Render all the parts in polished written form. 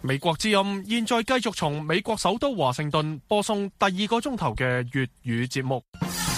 美國之音現在繼續從美國首都華盛頓播送第2個鐘頭嘅粵語節目。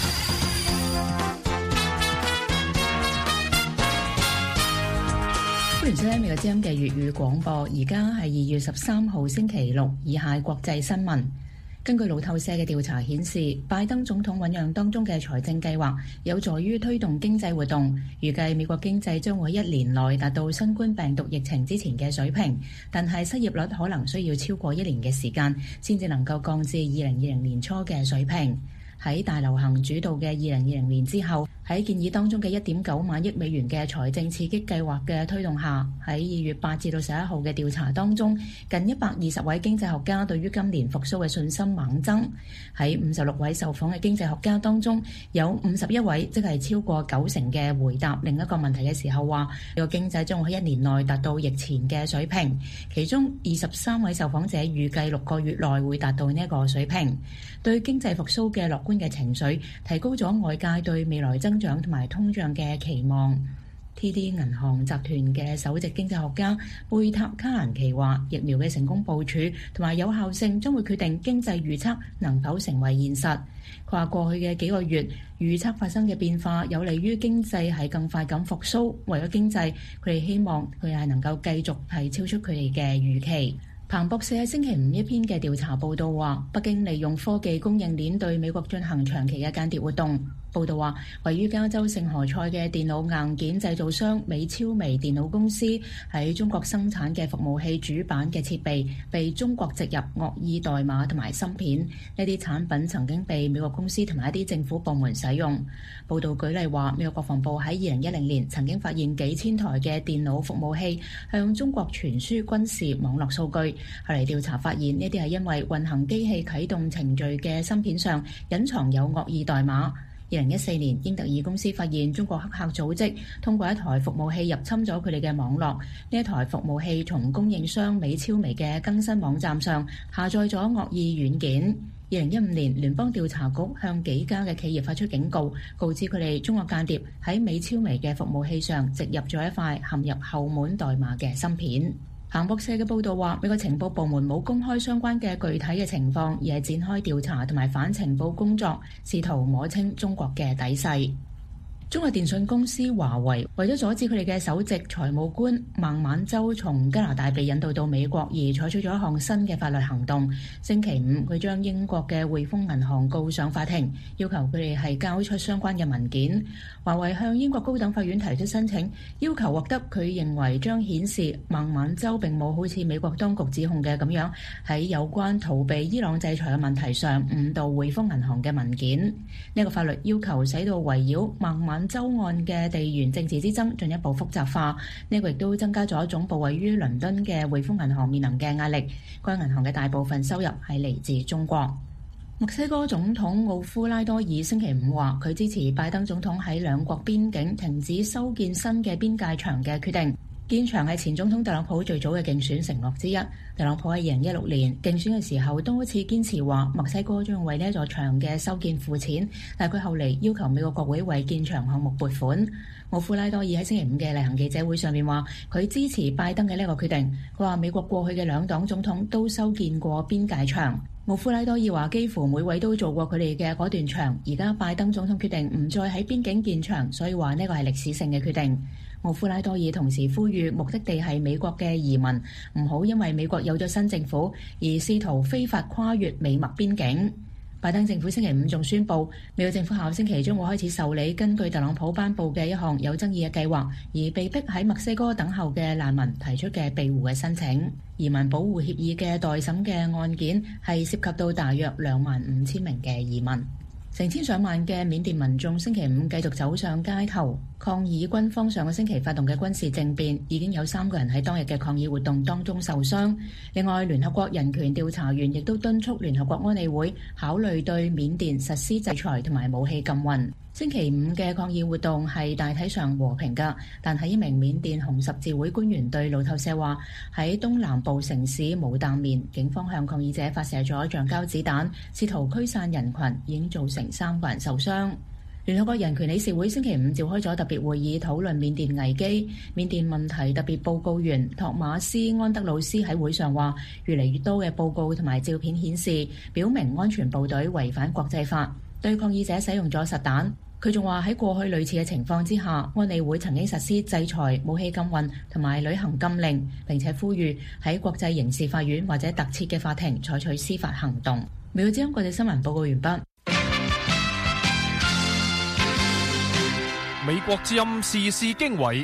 歡迎收聽美國之音嘅粵語廣播，而家係2月13號星期六，以下國際新聞。根據路透社嘅調查顯示，拜登總統醞釀當中嘅財政計劃有助於推動經濟活動，預計美國經濟將會1年內達到新冠病毒疫情之前嘅水平，但係失業率可能需要超過1年嘅時間先至能夠降至2020年初嘅水平。喺大流行主導嘅2020年之後，喺建議當中嘅1.9萬億美元嘅財政刺激計劃嘅推動下，喺2月8至到11號嘅調查當中，近120位經濟學家對於今年復甦嘅信心猛增。喺56位受訪嘅經濟學家當中，有51位，即係超過90%嘅回答另一個問題嘅時候話，呢個經濟將會喺1年內達到疫前嘅水平。其中23位受訪者預計6個月內會達到呢一個水平。對經濟復甦嘅樂觀嘅情緒，提高咗外界對未來增長同埋通脹嘅期望。TD 銀行集團嘅首席經濟學家貝塔卡蘭奇話，疫苗嘅成功部署同埋有效性將會決定經濟預測能否成為現實。佢話過去嘅幾個月預測發生嘅變化有利於經濟係更快咁復甦。為咗經濟，佢哋希望佢係能夠繼續係超出佢哋嘅預期。彭博社喺星期五一篇嘅調查報道話，北京利用科技供應鏈對美國進行長期嘅間諜活動。報道話，位於加州聖何塞嘅電腦硬件製造商美超微電腦公司喺中國生產嘅服務器主板嘅設備被中國植入惡意代碼同埋芯片，呢啲產品曾經被美國公司同埋一啲政府部門使用。報道舉例話，美國國防部喺2010年曾經發現幾千台嘅電腦服務器向中國傳輸軍事網絡數據，後嚟調查發現呢啲係因為運行機器啟動程序嘅芯片上隱藏有惡意代碼。2014年，英特爾公司發現中國黑客組織通過一台服務器入侵咗佢哋嘅網絡。呢一台服務器從供應商美超微嘅更新網站上下載咗惡意軟件。2015年，聯邦調查局向幾家嘅企業發出警告，告知佢哋中國間諜喺美超微嘅服務器上植入咗一塊陷入後門代碼嘅芯片。彭博社嘅報道話，美國情報部門冇公開相關嘅具體嘅情況，而係展開調查同埋反情報工作，試圖摸清中國嘅底細。中國電信公司華為為咗阻止佢哋嘅首席財務官孟晚舟從加拿大被引渡到美國，而採取咗一項新嘅法律行動。星期五，佢將英國嘅匯豐銀行告上法庭，要求佢哋係交出相關嘅文件。華為向英國高等法院提出申請，要求獲得佢認為將顯示孟晚舟並冇好似美國當局指控嘅咁樣喺有關逃避伊朗制裁嘅問題上誤導匯豐銀行嘅文件。呢個法律要求使到圍繞孟晚舟案嘅地緣政治之爭進一步複雜化，呢個亦都增加咗總部位於倫敦嘅匯豐銀行面臨嘅壓力。該銀行嘅大部分收入係嚟自中國。墨西哥總統奧夫拉多爾星期五話，佢支持拜登總統喺兩國邊境停止修建新嘅邊界牆嘅決定。建牆係前總統特朗普最早嘅競選承諾之一。特朗普喺2016年競選嘅時候多次堅持話，墨西哥將為呢一座牆嘅修建付錢，但係佢後嚟要求美國國會為建牆項目撥款。奧夫拉多爾喺星期五嘅例行記者會上面話，佢支持拜登嘅呢個決定。佢話美國過去嘅兩黨總統都修建過邊界牆。奧夫拉多爾話，幾乎每位都做過佢哋嘅嗰段牆，而家拜登總統決定唔再喺邊境建牆，所以話呢個係歷史性嘅決定。奧夫拉多爾同時呼籲目的地係美國嘅移民唔好因為美國有咗新政府而試圖非法跨越美墨邊境。拜登政府星期五仲宣布，美國政府下星期將會開始受理根據特朗普頒布嘅一項有爭議嘅計劃而被迫喺墨西哥等候嘅難民提出嘅庇護嘅申請。移民保護協議嘅待審嘅案件係涉及到大約25,000名嘅移民。成千上萬嘅緬甸民眾星期五繼續走上街頭抗議軍方上個星期發動嘅軍事政變，已經有3個人喺當日嘅抗議活動當中受傷。另外，聯合國人權調查員亦都敦促聯合國安理會考慮對緬甸實施制裁同埋武器禁運。星期五嘅抗議活動係大體上和平㗎，但係一名緬甸紅十字會官員對路透社話，喺東南部城市無淡面，警方向抗議者發射咗橡膠子彈，試圖驅散人群，已經造成3個人受傷。 聯合國人權理事會星期五召開咗特別會議，討論緬甸危機。緬甸問題特別報告員托馬斯安德魯斯喺會上話，越嚟越多嘅報告同埋照片顯示，表明安全部隊違反國際法，對抗議者使用咗實彈。佢仲話喺過去類似嘅情況之下，安理會曾經實施制裁、武器禁運同埋旅行禁令，並且呼籲喺國際刑事法院或者特設嘅法庭採取司法行動。美國之音國際新聞報告完畢。 美國之音時事經緯。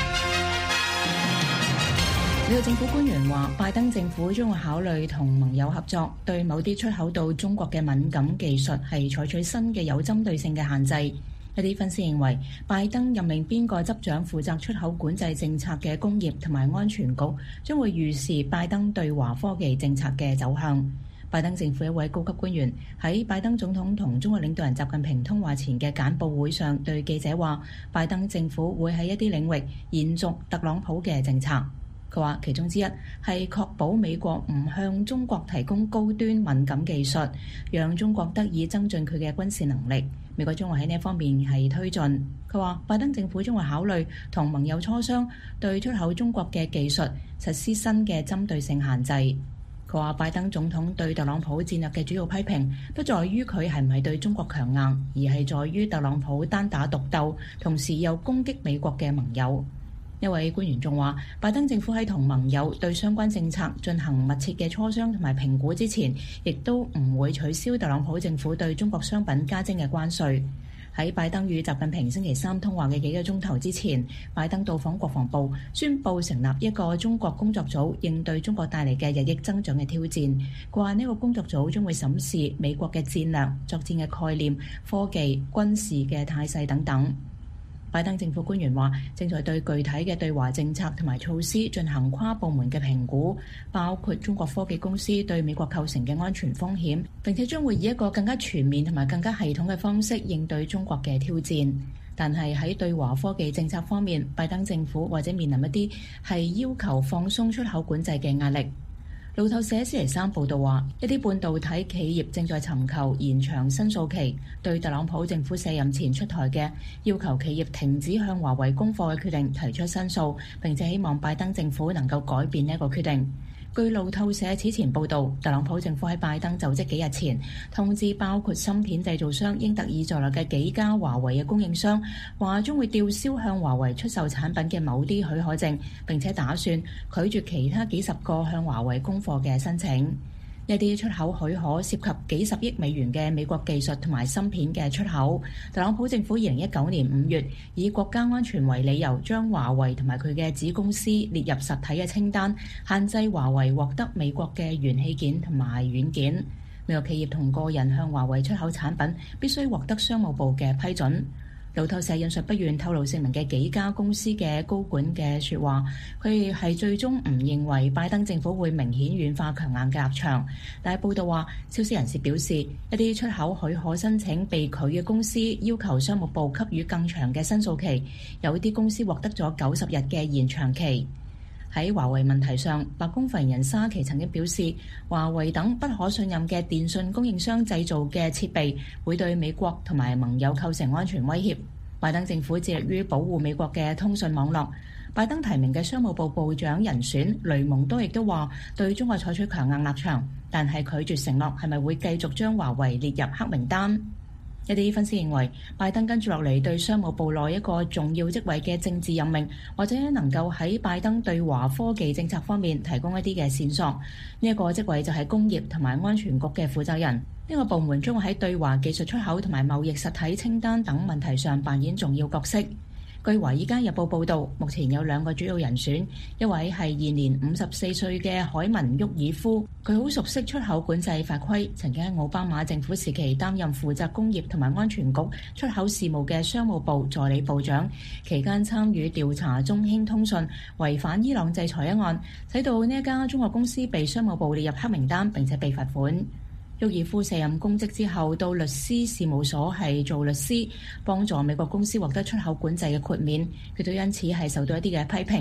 美國政府官員話，拜登政府將會考慮同盟友合作，對某啲出口到中國嘅敏感技術係採取新嘅有針對性嘅限制。一啲分析認為，拜登任命邊個執掌負責出口管制政策嘅工業同埋安全局，將會預示拜登對華科技政策嘅走向。拜登政府一位高級官員喺拜登總統同中國領導人習近平通話前嘅簡報會上對記者話，拜登政府會喺一啲領域延續特朗普嘅政策。佢話其中之一係確保美國唔向中國提供高端敏感技術，讓中國得以增進佢嘅軍事能力。美國將會喺呢一方面係推進。佢話拜登政府將會考慮同盟友磋商，對出口中國嘅技術實施新嘅針對性限制。佢話拜登總統對特朗普戰略嘅主要批評不在於佢係唔係對中國強硬，而係在於特朗普單打獨鬥，同時又攻擊美國嘅盟友。一位官員仲話，拜登政府喺同盟友對相關政策進行密切嘅磋商同埋評估之前，亦都唔會取消特朗普政府對中國商品加徵嘅關稅。喺拜登與習近平星期三通話嘅幾個鐘頭之前，拜登到訪國防部，宣布成立一個中國工作組，應對中國帶嚟嘅日益增長嘅挑戰。佢話呢個工作組將會審視美國嘅戰略、作戰嘅概念、科技、軍事嘅態勢等等。拜登政府官員話，正在對具體嘅對華政策同埋措施進行跨部門嘅評估，包括中國科技公司對美國構成嘅安全風險，並且將會以一個更加全面同埋更加系統嘅方式應對中國嘅挑戰。但係喺對華科技政策方面，拜登政府或者面臨一啲係要求放鬆出口管制嘅壓力。路透社星期三報道話，一啲半導體企業正在尋求延長申訴期，對特朗普政府卸任前出台嘅要求企業停止向華為供貨嘅決定提出申訴，並且希望拜登政府能夠改變呢一個決定。據路透社此前報導，特朗普政府喺拜登就職幾日前通知包括芯片製造商英特爾在內嘅幾家華為嘅供應商，話將會吊銷向華為出售產品嘅某啲許可證，並且打算拒絕其他幾十個向華為供貨嘅申請。一啲出口許可涉及幾十億美元嘅美國技術同埋芯片嘅出口。特朗普政府2019年5月以國家安全為理由，將華為同埋佢嘅子公司列入實體嘅清單，限制華為獲得美國嘅元器件同埋軟件。美國企業同個人向華為出口產品必須獲得商務部嘅批准。路透社引述不願透露姓名嘅幾家公司嘅高管嘅說話，佢哋係最終唔認為拜登政府會明顯軟化強硬嘅立場。但係報道話，消息人士表示，一啲出口許可申請被拒嘅公司要求商務部給予更長嘅申訴期，有啲公司獲得咗90日嘅延長期。喺華為問題上，白宮發言人沙奇曾經表示，華為等不可信任嘅電信供應商製造嘅設備會對美國同埋盟友構成安全威脅。拜登政府致力於保護美國嘅通訊網絡。拜登提名嘅商務部部長人選雷蒙多亦都話對中國採取強硬立場，但係拒絕承諾係咪會繼續將華為列入黑名單。一啲分析認為，拜登跟住落嚟對商務部內一個重要職位嘅政治任命，或者能夠喺拜登對華科技政策方面提供一啲嘅線索。呢一個職位就係工業同埋安全局嘅負責人。呢個部門將會喺對華技術出口同埋貿易實體清單等問題上扮演重要角色。據《華爾街日報》報導，目前有2個主要人選，一位係現年54歲嘅海文沃爾夫，佢好熟悉出口管制法規，曾經喺奧巴馬政府時期擔任負責工業同埋安全局出口事務嘅商務部助理部長，期間參與調查中興通訊違反伊朗制裁一案，使到呢一家中國公司被商務部列入黑名單並且被罰款。沃爾夫卸任公職之後，到律師事務所係做律師，幫助美國公司獲得出口管制嘅豁免。佢都因此係受到一啲嘅批評。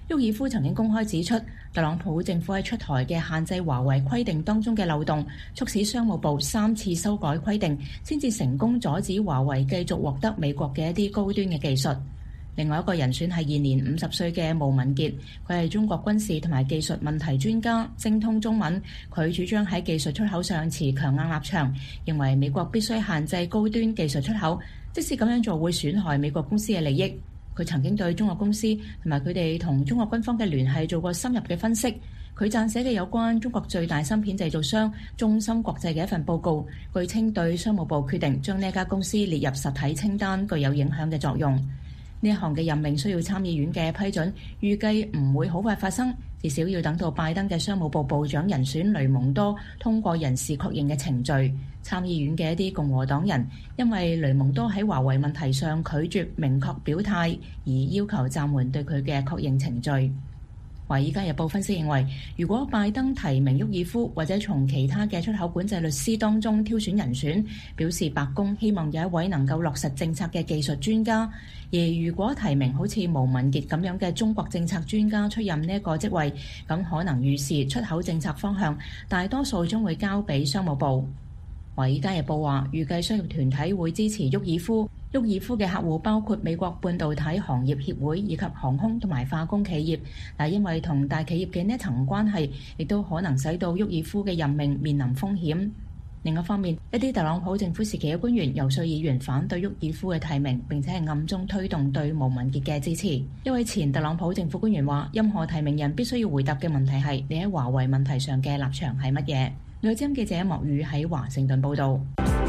沃爾夫曾經公開指出，特朗普政府喺出台嘅限制華為規定當中嘅漏洞，促使商務部3次修改規定，先至成功阻止華為繼續獲得美國嘅一啲高端嘅技術。另外一個人選係現年50歲嘅毛文傑，佢係中國軍事同埋技術問題專家，精通中文。佢主張喺技術出口上持強硬立場，認為美國必須限制高端技術出口，即使咁樣做會損害美國公司嘅利益。佢曾經對中國公司同埋佢哋同中國軍方嘅聯繫做過深入嘅分析。佢撰寫嘅有關中國最大芯片製造商中芯國際嘅一份報告，據稱對商務部決定將呢家公司列入實體清單具有影響嘅作用。呢一項嘅任命需要參議院嘅批准，預計唔會好快發生，至少要等到拜登嘅商務部部長人選雷蒙多通過人事確認嘅程序。參議院嘅一啲共和黨人因為雷蒙多喺華為問題上拒絕明確表態，而要求暫緩對佢嘅確認程序。《華爾街日報》分析認為，如果拜登提名沃爾夫或者從其他嘅出口管制律師當中挑選人選，表示白宮希望有一位能夠落實政策嘅技術專家；而如果提名好似毛文傑咁樣嘅中國政策專家出任呢一個職位，咁可能預示出口政策方向大多數將會交俾商務部。《華爾街日報》話，預計商業團體會支持沃爾夫。沃爾夫嘅客戶包括美國半導體行業協會以及航空同埋化工企業，但因為同大企業嘅呢一層關係，亦都可能使到沃爾夫嘅任命面臨風險。另一方面，一啲特朗普政府時期嘅官員遊說議員反對沃爾夫嘅提名，並且係暗中推動對毛文傑嘅支持。一位前特朗普政府官員話，任何提名人必須要回答嘅問題係：你喺華為問題上嘅立場係乜嘢？女資深記者莫宇喺華盛頓報導。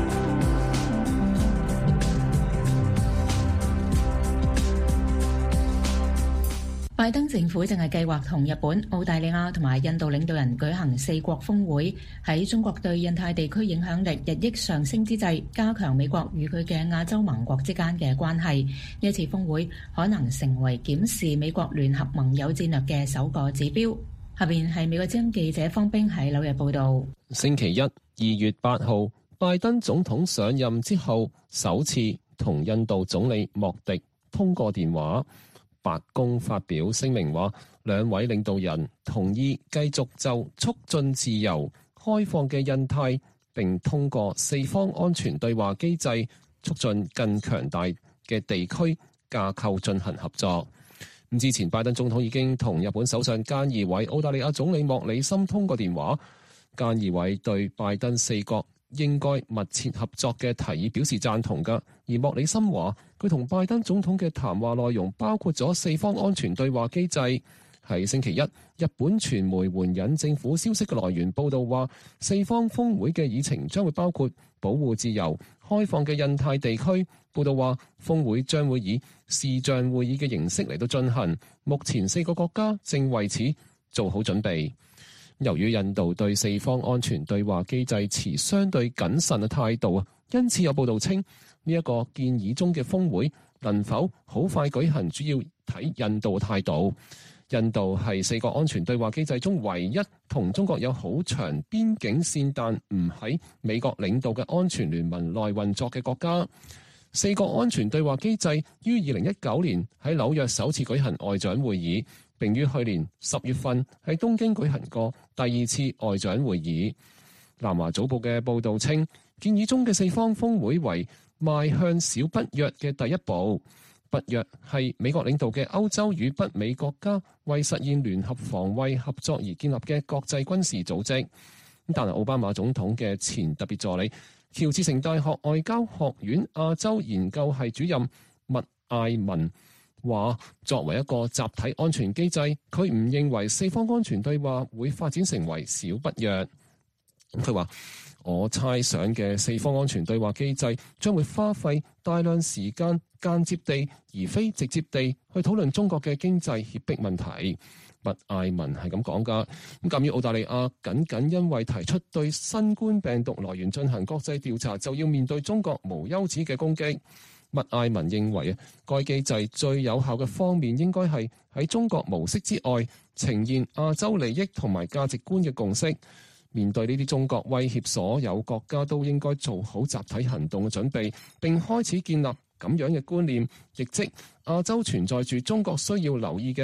拜登政府正係計劃同日本、澳大利亞同埋印度領導人舉行4國峰會，喺中國對印太地區影響力日益上升之際，加強美國與佢嘅亞洲盟國之間嘅關係。呢一次峰會可能成為檢視美國聯合盟友戰略嘅首個指標。下邊係美國之音記者方冰喺紐約報道。 星期一2月8號，拜登總統上任之後首次同印度總理莫迪通過電話。白宮發表聲明話，兩位領導人同意繼續就促進自由開放嘅印太，並通過4方安全對話機制，促進更強大嘅地區架構進行合作。之前拜登總統已經同日本首相菅義偉、澳大利亞總理莫里森通過電話。菅義偉對拜登4國應該密切合作嘅提議表示贊同㗎，而莫里森話佢同拜登總統嘅談話內容包括咗4方安全對話機制。喺星期一，日本傳媒援引政府消息嘅來源報道話，4方峰會嘅議程將會包括保護自由、開放嘅印太地區。報道話，峰會將會以視像會議嘅形式嚟到進行，目前4個國家正為此做好準備。由於印度對4方安全對話機制持相對謹慎嘅態度，因此有報道稱呢一個建議中嘅峰會能否好快舉行，主要睇印度態度。印度係4個安全對話機制中唯一同中國有好長邊境線但唔喺美國領導嘅安全聯盟內運作嘅國家。4個安全對話機制於2019年喺紐約首次舉行外長會議，並於去年10月份喺東京舉行過第2次外長會議。南華早報嘅報導稱，建議中嘅4方峰會為邁向小北約嘅第一步。北約係美國領導嘅歐洲與北美國家為實現聯合防衛合作而建立嘅國際軍事組織。但係奧巴馬總統嘅前特別助理，喬治城大學外交學院亞洲研究系主任麥艾文話，作為一個集體安全機制，佢唔認為4方安全對話會發展成為小北約。佢話，我猜想嘅4方安全對話機制將會花費大量時間，間接地而非直接地去討論中國嘅經濟脅迫問題。麥艾文係咁講㗎。鑑於澳大利亞僅因為提出對新冠病毒來源進行國際調查，就要面對中國無休止嘅攻擊。麥艾文認為該機制最有效嘅方面應該係喺中國模式之外，呈現亞洲利益同埋價值觀嘅共識。面對呢啲中國威脅，所有國家都應該做好集體行動嘅準備，並開始建立咁樣嘅觀念，亦即亞洲存在住中國需要留意嘅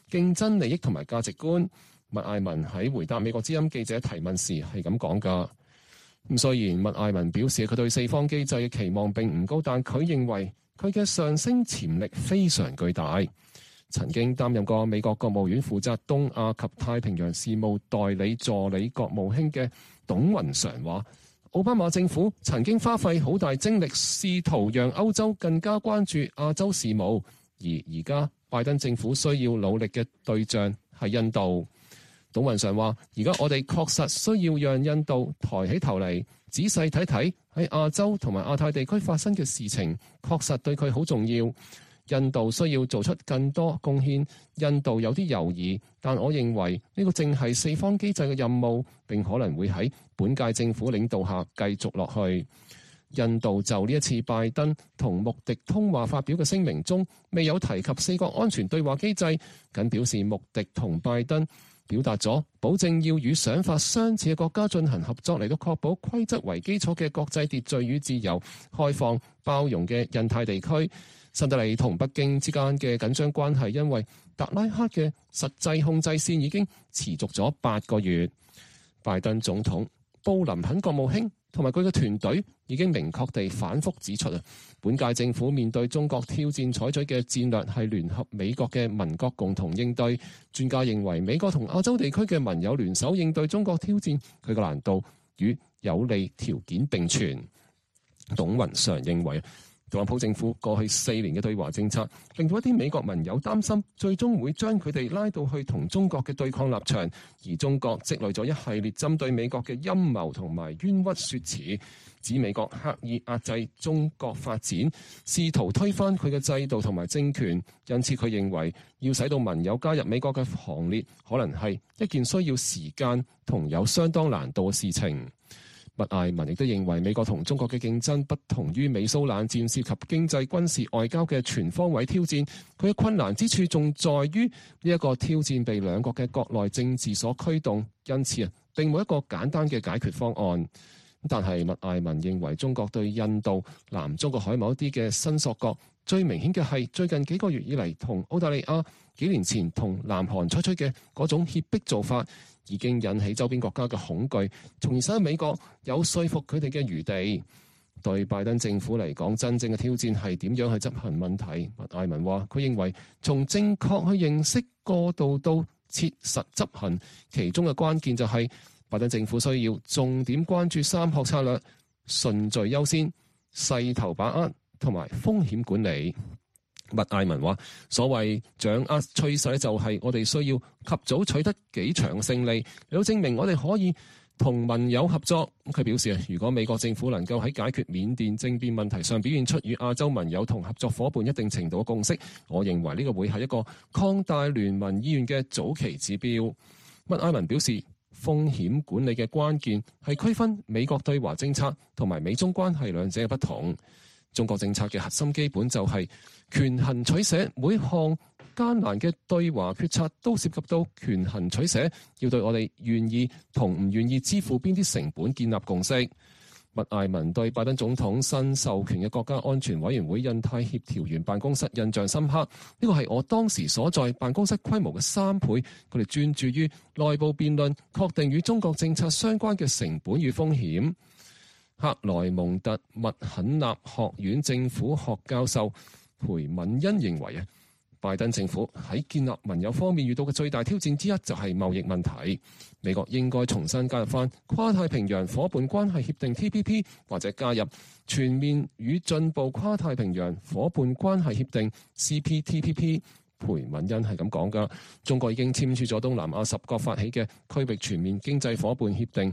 競爭利益同埋價值觀。麥艾文喺回答美國之音記者提問時係咁講㗎。咁雖然麥艾文表示佢對四方機制嘅期望並唔高，但佢認為佢嘅上升潛力非常巨大。曾經擔任過美國國務院負責東亞及太平洋事務代理助理國務卿嘅董雲常話，奧巴馬政府曾經花費好大精力試圖讓歐洲更加關注亞洲事務，而家拜登政府需要努力嘅對象係印度。董雲常話，而家我哋確實需要讓印度抬起頭嚟，仔細睇睇喺亞洲同埋亞太地區發生嘅事情，確實對佢好重要。印度需要做出更多貢獻。印度有啲猶豫，但我認為呢個正係四方機制嘅任務，並可能會喺本屆政府領導下繼續落去。印度就呢一次拜登同穆迪通話發表嘅聲明中，未有提及四國安全對話機制，僅表示穆迪同拜登表達咗保證要與想法相似嘅國家進行合作，嚟到確保規則為基礎嘅國際秩序與自由、開放、包容嘅印太地區。新德里同北京之間嘅緊張關係，因為達拉克嘅實際控制線已經持續咗8個月。拜登總統、布林肯國務卿同埋佢嘅團隊已經明確地反覆指出，本屆政府面對中國挑戰採取嘅戰略係聯合美國嘅盟國共同應對。專家認為，美國同亞洲地區嘅盟友聯手應對中國挑戰，佢嘅難度與有利條件並存。董雲常認為，特朗普政府過去4年嘅對華政策，令到一啲美國盟友擔心，最終會將佢哋拉到去同中國嘅對抗立場，而中國積累咗一系列針對美國嘅陰謀同埋冤屈說辭，指美國刻意壓制中國發展，試圖推翻佢嘅制度同埋政權。因此佢認為，要使到盟友加入美國嘅行列，可能係一件需要時間同有相當難度嘅事情。麥艾文亦都認為，美國同中國嘅競爭不同於美蘇冷戰涉及經濟、軍事、外交嘅全方位挑戰，佢嘅困難之處仲在於呢一個挑戰被兩國嘅國內政治所驅動，因此並冇一個簡單嘅解決方案。但係麥艾文認為，中國對印度、南中國海某一啲嘅伸索角，最明顯嘅係最近幾個月以嚟同澳大利亞、幾年前同南韓採取嘅嗰種脅迫做法，已經引起周邊國家嘅恐懼，從而使美國有說服佢哋嘅餘地。對拜登政府嚟講，真正嘅挑戰係點樣去執行問題。麥艾文話，佢認為從正確去認識、過渡到切實執行，其中嘅關鍵就係拜登政府需要重點關注3項策略：順序優先、勢頭把握同埋風險管理。麥艾文話，所謂掌握趨勢就係我哋需要及早取得幾場勝利，嚟到證明我哋可以同盟友合作。佢表示，如果美國政府能夠喺解決緬甸政變問題上表現出與亞洲盟友同合作夥伴一定程度嘅共識，我認為呢個會係一個擴大聯盟意願嘅早期指標。麥艾文表示，風險管理嘅關鍵係區分美國對華政策同埋美中關係兩者嘅不同。中國政策嘅核心基本就係權衡取捨，每項艱難嘅對華決策都涉及到權衡取捨，要對我哋願意同唔願意支付邊啲成本建立共識。麥艾文對拜登總統新授權嘅國家安全委員會印太協調員辦公室印象深刻，呢個係我當時所在辦公室規模嘅3倍。佢哋專注於內部辯論，確定與中國政策相關嘅成本與風險。克萊蒙特麥肯納學院政府學教授裴敏恩認為，拜登政府喺建立盟友方面遇到嘅最大挑戰之一就係貿易問題。美國應該重新加入翻跨太平洋夥伴關係協定 TPP， 或者加入全面與進步跨太平洋夥伴關係協定 CPTPP。裴敏恩係咁講㗎，中國已經簽署咗東南亞10國發起嘅區域全面經濟夥伴協定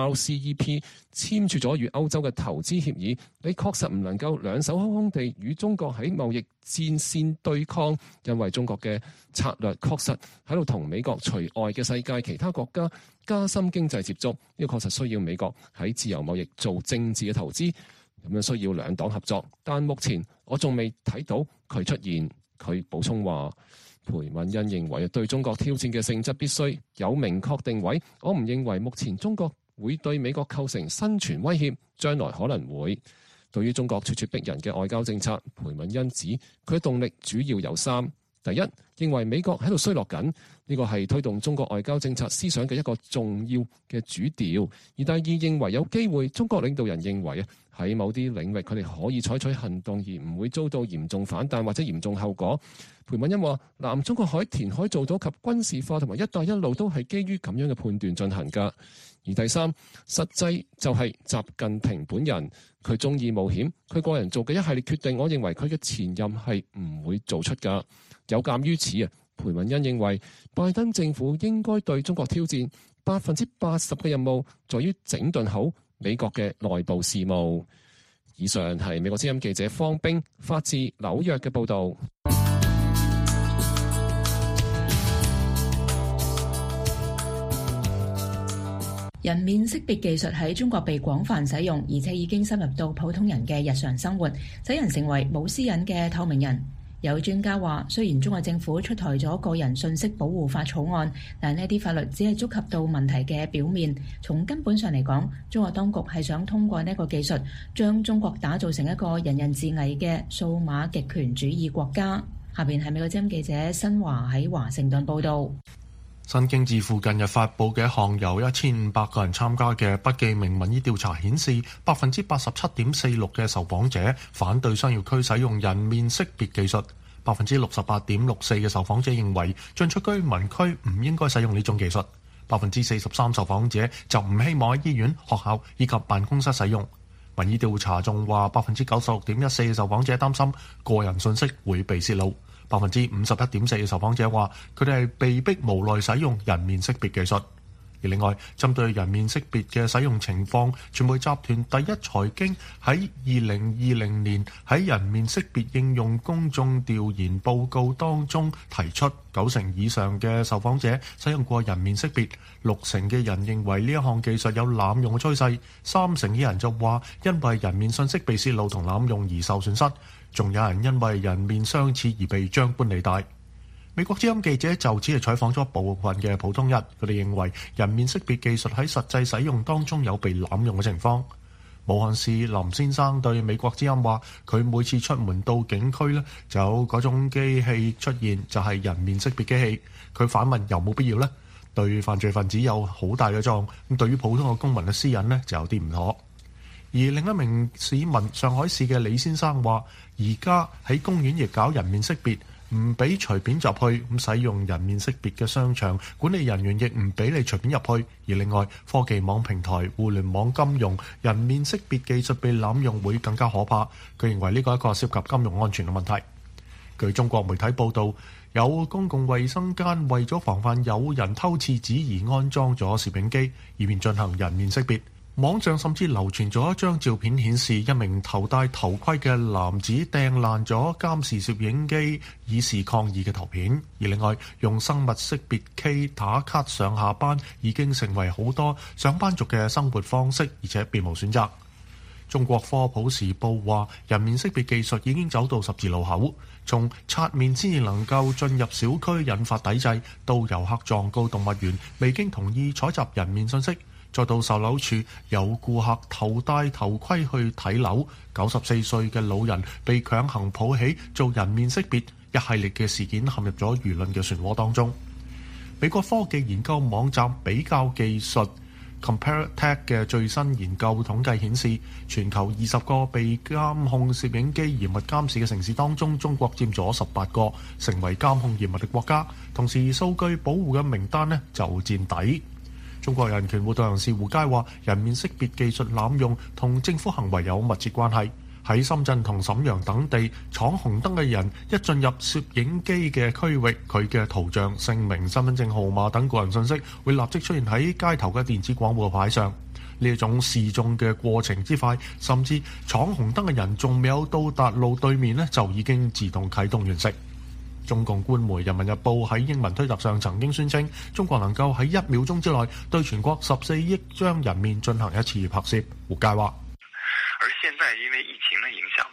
RCEP， 簽署咗與歐洲嘅投資協議。你確實唔能夠兩手空空地與中國喺貿易戰線對抗，因為中國嘅策略確實喺度同美國除外嘅世界其他國家加深經濟接觸。呢個確實需要美國喺自由貿易做政治嘅投資，咁樣需要兩黨合作。但目前我仲未睇到佢出現。佢補充話，裴敏恩認為對中國挑戰嘅性質必須有明確定位。我唔認為目前中國會對美國構成生存威脅，將來可能會。對於中國咄咄逼人嘅外交政策，裴敏恩指佢嘅動力主要有3： 第一，認為美國喺度衰落緊，呢個係推動中國外交政策思想嘅一個重要嘅主調。而第二，認為有機會中國領導人認為喺某啲領域佢哋可以採取行動而唔會遭到嚴重反彈或者嚴重後果。裴敏欣話：南中國海填海造島及軍事化同埋一帶一路都係基於咁樣嘅判斷進行㗎。而第三，實際就係習近平本人，佢中意冒險，佢個人做嘅一系列決定，我認為佢嘅前任係唔會做出㗎。有鑑於此裴敏欣認為拜登政府應該對中國挑戰80%嘅任務，在於整頓好美國嘅內部事務。以上係美國之音記者方冰發自紐約嘅報導。 人面識別技術喺中國被廣泛使用，而且已經深入到普通人嘅日常生活，使人成為冇私隱嘅透明人。有專家話，雖然中國政府出台咗個人信息保護法草案，但呢啲法律只係觸及到問題嘅表面。從根本上嚟講，中國當局係想通過呢個技術，將中國打造成一個人人自危嘅數碼極權主義國家。下邊係美國之音記者新華喺華盛頓報導。 新京智庫近日發布嘅一項由1500個人參加嘅不記名民意調查顯示，87.46% 嘅受訪者反對商業區使用人面識別技術，68.64% 嘅受訪者認為進出居民區唔應該使用呢種技術，43%受訪者就唔希望喺醫院、學校以及辦公室使用。民意調查仲話96.14% 嘅受訪者擔心個人信息會被泄露。51.4% 嘅受訪者話佢哋係被逼無奈使用人面識別技術。而另外，針對人面識別嘅使用情況，傳媒集團第一財經喺2020年喺人面識別應用公眾調研報告當中提出，90%以上嘅受訪者使用過人面識別，60%嘅人認為呢一項技術有濫用嘅趨勢，30%嘅人就話因為人面信息被泄露同濫用而受損失。仲有人因為人面相似而被張冠李戴。美國之音記者就此係採訪咗部分嘅普通人，佢哋認為人面識別技術喺實際使用當中有被濫用嘅情況。武漢市林先生對美國之音話：佢每次出門到景區呢，就有嗰種機器出現，就係人面識別機器。佢反問有冇必要呢？對犯罪分子有好大嘅作用，咁對於普通嘅公民嘅私隱呢，就有啲唔妥。而另一名市民上海市嘅李先生話：而家喺公園亦搞人面識別，唔俾隨便入去。咁使用人面識別嘅商場管理人員亦唔俾你隨便入去。而另外，科技網平台、互聯網金融人面識別技術被濫用會更加可怕。佢認為呢個係一個涉及金融安全嘅問題。據中國媒體報導，有公共衛生間為咗防範有人偷廁紙而安裝咗攝影機，以便進行人面識別。網上甚至流傳咗一張照片，顯示一名頭戴頭盔嘅男子掟爛咗監視攝影機以示抗議嘅圖片。而另外，用生物識別機打卡上下班已經成為好多上班族嘅生活方式，而且別無選擇。中國科普時報話，人面識別技術已經走到十字路口，從刷面先至能夠進入小區引發抵制，到遊客狀告動物園未經同意採集人面信息，再到售樓處有顧客頭戴頭盔去睇樓，94歲嘅老人被強行抱起做人面識別，一系列嘅事件陷入咗輿論嘅漩渦當中。美國科技研究網站比較技術 CompareTech 嘅最新研究統計顯示，全球20個被監控攝影機嚴密監視嘅城市當中，中國佔咗18個，成為監控嚴密嘅國家。同時，數據保護嘅名單呢就墊底。中國人權活動人士胡佳話：人面識別技術濫用同政府行為有密切關係。喺深圳同瀋陽等地闖紅燈嘅人，一進入攝影機嘅區域，佢嘅圖像、姓名、身份證號碼等個人信息會立即出現喺街頭嘅電子廣播牌上。呢一種示眾嘅過程之快，甚至闖紅燈嘅人仲未有到達路對面呢，就已經自動啟動完成。中共官媒《人民日報》喺英文推特上曾經宣稱，中國能夠喺1秒鐘之內對全國14億張人面進行一次拍攝。胡佳話： 而現在因為疫情的影響吧，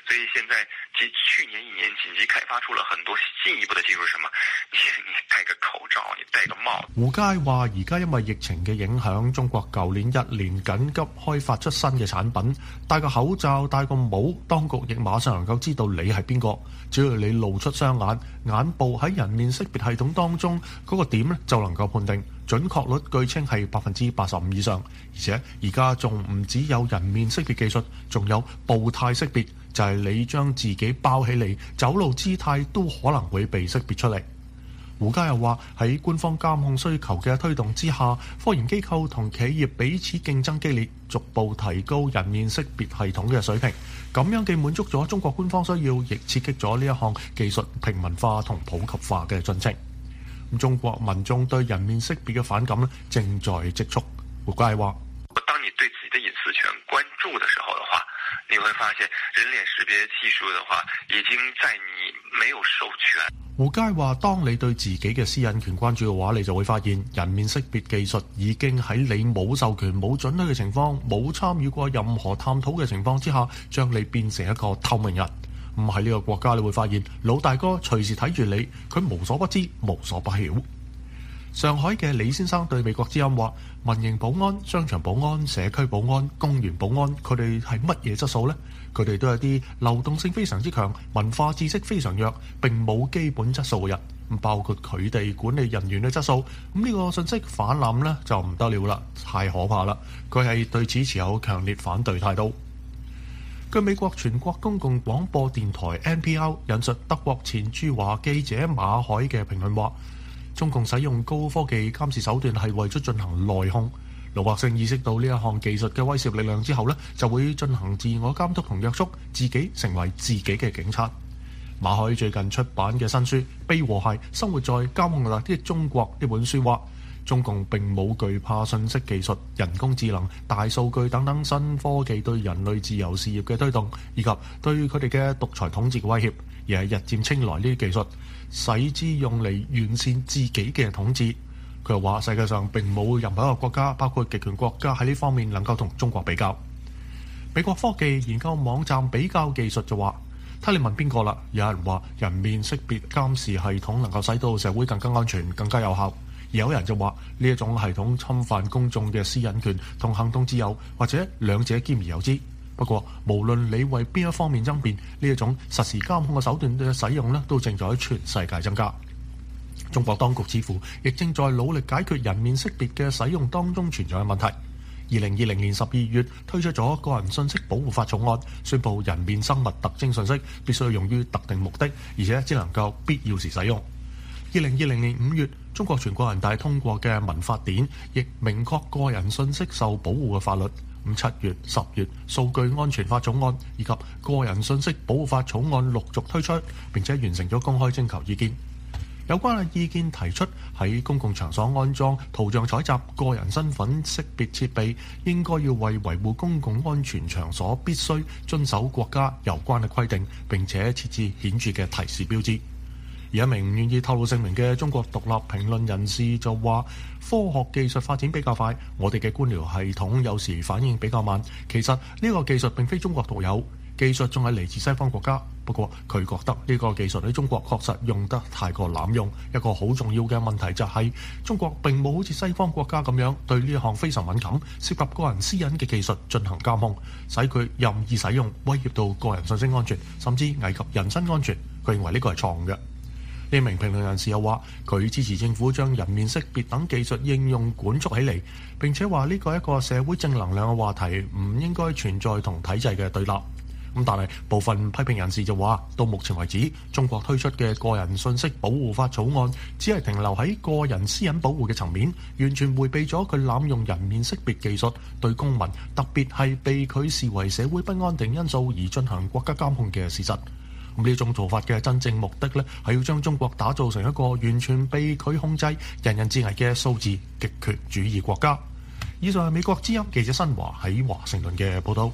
所以現在去年1年緊急開發出了很多進一步的技術，什麼你戴個口罩，你戴個帽。 胡佳話：而家因為疫情嘅影響，中國舊年1年緊急開發出新嘅產品，戴個口罩、戴個帽，當局亦馬上能夠知道你係邊個，只要你露出雙眼，眼部喺人面識別系統當中嗰個點就能夠判定，準確率據稱係85%以上。而且而家仲唔只有人面識別技術，仲有步態識別，就係你將自己包起嚟，走路姿態都可能會被識別出嚟。胡佳又話：喺官方監控需求嘅推動之下，科研機構同企業彼此競爭激烈，逐步提高人面識別系統嘅水平。咁樣既滿足咗中國官方需要，亦刺激咗呢一項技術平民化同普及化嘅進程。中國民眾對人面識別嘅反感正在積蓄。胡佳話： 當你對自己的隱私權關注的時候的話，你會發現人臉識別技術的話已經在你沒有授權。 胡佳話：當你對自己嘅私隱權關注嘅話，你就會發現人面識別技術已經喺你冇授權、冇准許嘅情況、冇參與過任何探討嘅情況之下，將你變成一個透明人。唔喺呢個國家，你會發現老大哥隨時睇住你，佢無所不知、無所不曉。上海嘅李先生對美國之音話：民營保安、商場保安、社區保安、公園保安，佢哋係乜嘢質素呢？佢哋都係啲流動性非常之強、文化知識非常弱、並冇基本質素嘅人，包括佢哋管理人員嘅質素。呢個信息氾濫呢就唔得了啦，太可怕啦！佢係對此持有強烈反對態度。據美國全國公共廣播電台 NPR 引述德國前駐華記者馬海嘅評論話：中共使用高科技監視手段係為咗進行內控。老百姓意識到呢一項技術嘅威懾力量之後呢，就會進行自我監督同約束，自己成為自己嘅警察。馬海最近出版嘅新書《被和諧生活在監控下的中國》呢本書話，中共並冇懼怕信息技術、人工智能、大數據等等新科技對人類自由事業嘅推動，以及對佢哋嘅獨裁統治嘅威脅，而係日漸青睞呢啲技術，使之用嚟完善自己嘅統治。佢又話：世界上並冇任何一個國家，包括極權國家喺呢方面能夠同中國比較。美國科技研究網站比較技術就話：睇你問邊個啦？有人話人面識別監視系統能夠使到社會更加安全、更加有效。而有人就話呢一種系統侵犯公眾嘅私隱權同行動自由，或者兩者兼而有之。不過，無論你為邊一方面爭辯，呢一種實時監控嘅手段嘅使用都正在全世界增加。中國當局似乎亦正在努力解決人面識別嘅使用當中存在嘅問題。2020年12月推出咗個人信息保護法草案，宣布人面生物特徵信息必須用於特定目的，而且只能夠必要時使用。2020年5月，中國全國人大通過嘅民法典亦明確個人信息受保護嘅法律。7月、10月，數據安全法草案以及個人信息保護法草案陸續推出，並且完成咗公開徵求意見。有關嘅意見提出，喺公共場所安裝圖像採集個人身份識別設備，應該要為維護公共安全場所必須遵守國家有關嘅規定，並且設置顯著嘅提示標誌。而一名唔願意透露姓名嘅中國獨立評論人士就話：科學技術發展比較快，我哋嘅官僚系統有時反應比較慢。其實呢個技術並非中國獨有，技術仲係嚟自西方國家。不過佢覺得呢個技術喺中國確實用得太過濫用。一個好重要嘅問題就係中國並冇好似西方國家咁樣對呢一項非常敏感、涉及個人私隱嘅技術進行監控，使佢任意使用，威脅到個人信息安全，甚至危及人身安全。佢認為呢個係錯誤嘅。呢名評論人士又話：佢支持政府將人面識別等技術應用管束起嚟，並且話呢個係一個社會正能量嘅話題，唔應該存在同體制嘅對立。但係部分批評人士就話，到目前為止，中國推出嘅個人信息保護法草案只係停留喺個人私隱保護嘅層面，完全迴避咗佢濫用人面識別技術對公民，特別係被佢視為社會不安定因素而進行國家監控嘅事實。呢種做法嘅真正目的係要將中國打造成一個完全被佢控制、人人自危嘅數字極權主義國家。以上係美國之音記者新華喺華盛頓嘅報導。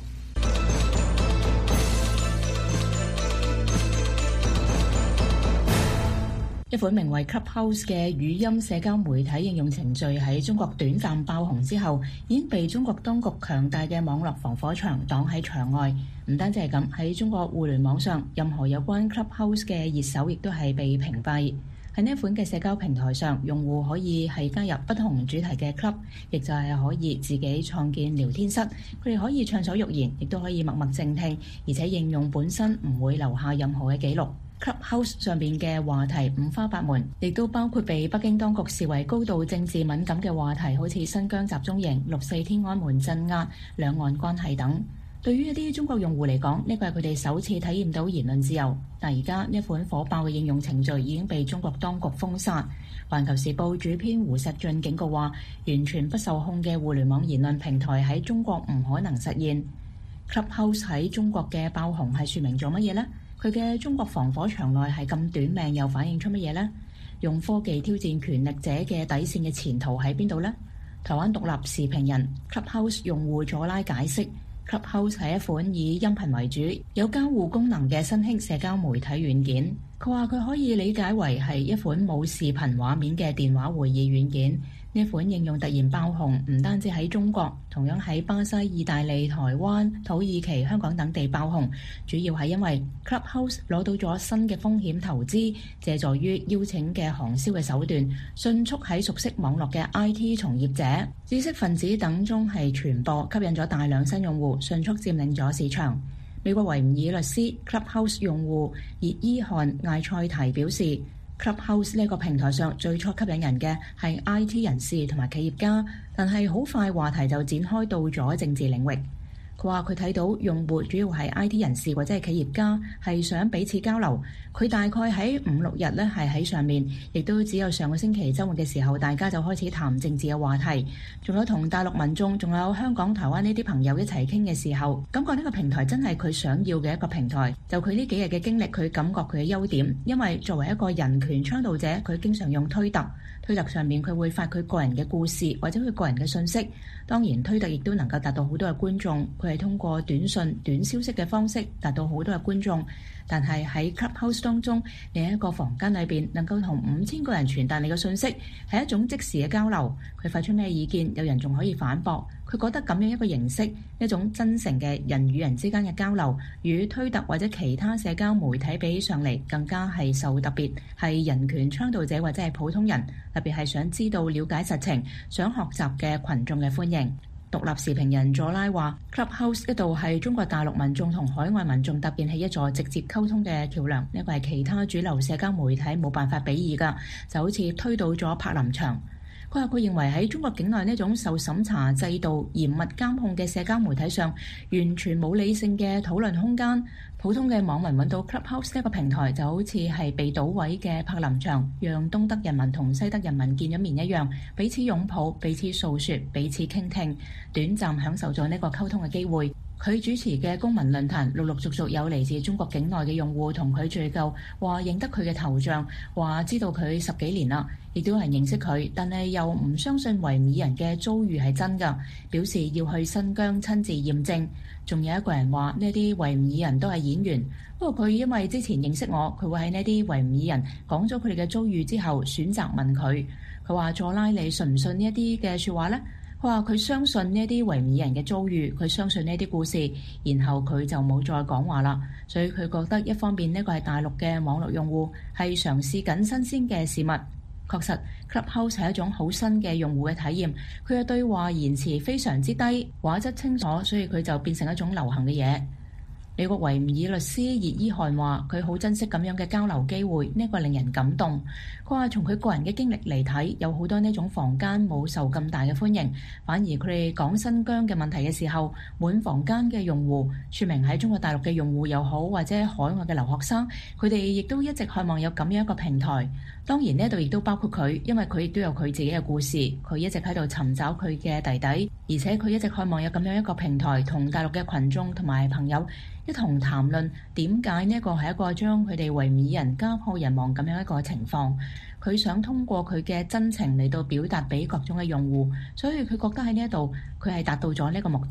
一款名為 Clubhouse 嘅語音社交媒體應用程序喺中國短暫爆紅之後，已經被中國當局強大嘅網絡防火牆擋喺牆外。唔單止係咁，喺中國互聯網上，任何有關 Clubhouse 嘅熱搜亦都係被屏蔽。喺呢一款嘅社交平台上，用戶可以係加入不同主題嘅 club， 亦就係可以自己創建聊天室，佢哋可以暢所欲言，亦都可以默默靜聽，而且應用本身唔會留下任何嘅記錄。Clubhouse 上邊嘅話題五花八門，亦都包括被北京當局視為高度政治敏感嘅話題，好似新疆集中營、6·4天安門鎮壓、兩岸關係等。對於一啲中國用戶嚟講，呢個係佢哋首次體驗到言論自由。但而家呢一款火爆嘅應用程序已經被中國當局封殺。環球時報主編胡錫進警告話，完全不受控嘅互聯網言論平台喺中國唔可能實現。Clubhouse 喺中國嘅爆紅係説明咗乜嘢呢？佢嘅中國防火牆內係咁短命，又反映出乜嘢呢？用科技挑戰權力者嘅底線嘅前途喺邊度呢？台灣獨立時評人 Clubhouse 用戶佐拉解釋，Clubhouse 係一款以音頻為主、有交互功能嘅新興社交媒體軟件。佢話佢可以理解為係一款冇視頻畫面嘅電話會議軟件。呢款應用突然爆紅，唔單止喺中國，同樣喺巴西、意大利、台灣、土耳其、香港等地爆紅，主要係因為 Clubhouse 攞到咗新嘅風險投資，借助於邀請嘅行銷嘅手段，迅速喺熟悉網絡嘅 IT 從業者、知識分子等中係傳播，吸引咗大量新用戶，迅速佔領咗市場。美國維吾爾律師 Clubhouse 用戶熱伊汗艾塞提表示，Clubhouse 呢個平台上最初吸引人嘅係 IT 人士同埋企業家，但係好快話題就展開到咗政治領域。佢話佢睇到用戶主要係 IT 人士或者係企業家，係想彼此交流。佢大概喺5-6日咧係喺上面，亦都只有上個星期週末嘅時候，大家就開始談政治嘅話題，仲有同大陸民眾，仲有香港、台灣呢啲朋友一齊傾嘅時候，感覺呢個平台真係佢想要嘅一個平台。就佢呢幾日嘅經歷，佢感覺佢嘅優點，因為作為一個人權倡導者，佢經常用推特上面佢會發佢個人嘅故事或者佢個人嘅信息。當然推特亦都能夠達到好多嘅觀眾，佢係通過短信、短消息嘅方式達到好多嘅觀眾。但係喺 Clubhouse 當中，你喺一個房間裏邊能夠同5000個人傳達你嘅信息，係一種即時嘅交流。佢發出咩意見，有人仲可以反駁。佢覺得咁樣一個形式，一種真誠嘅人與人之間嘅交流，與推特或者其他社交媒體比起上嚟，更加係受特別係人權倡導者或者係普通人，特別係想知道了解實情、想學習嘅群眾嘅歡迎。獨立時評人佐拉話 Clubhouse 一度係中國大陸民眾同海外民眾搭建起一座直接溝通嘅橋梁，呢個係其他主流社交媒體冇辦法比擬㗎，就好似推倒咗柏林牆。佢話佢認為喺中國境內呢種受審查制度嚴密監控嘅社交媒體上，完全冇理性嘅討論空間。普通嘅網民揾到 Clubhouse 呢個平台，就好似係被搗毀嘅柏林牆，讓東德人民同西德人民見咗面一樣，彼此擁抱、彼此訴說、彼此傾聽，短暫享受咗呢個溝通嘅機會。佢主持嘅公民論壇陸陸續續有嚟自中國境內嘅用戶同佢敘舊，話認得佢嘅頭像，話知道佢10幾年啦，亦都有人認識佢，但係又唔相信維吾爾人嘅遭遇係真㗎，表示要去新疆親自驗證。仲有一個人話呢啲維吾爾人都係演員，不過佢因為之前認識我，佢會喺呢啲維吾爾人講咗佢哋嘅遭遇之後選擇問佢。佢話佐拉，你信唔信呢一啲嘅説話呢？佢話佢相信呢啲維吾爾人嘅遭遇，佢相信呢啲故事，然後佢就冇再講話啦。所以佢覺得一方面呢個係大陸嘅網絡用戶係嘗試緊新鮮嘅事物，確實 Clubhouse 係一種好新嘅用戶嘅體驗。佢嘅對話言辭非常之低，畫質清楚，所以佢就變成一種流行嘅嘢。美國維吾爾律師熱伊汗話：佢好珍惜咁樣嘅交流機會，呢個令人感動。佢話從佢個人嘅經歷嚟睇，有好多呢種房間冇受咁大嘅歡迎，反而佢哋講新疆嘅問題嘅時候，滿房間嘅用戶，說明喺中國大陸嘅用戶又好，或者海外嘅留學生，佢哋亦都一直渴望有咁樣一個平台。當然呢度亦都包括佢，因為佢亦都有佢自己嘅故事，佢一直喺度尋找佢嘅弟弟，而且佢一直渴望有咁樣一個平台，同大陸嘅群眾同埋朋友一同談論點解呢一個係一個將佢哋維吾爾人家破人亡咁樣一個情況。佢想通過佢嘅真情嚟到表達俾各種嘅用戶，所以佢覺得喺呢一度佢係達到咗呢個目的。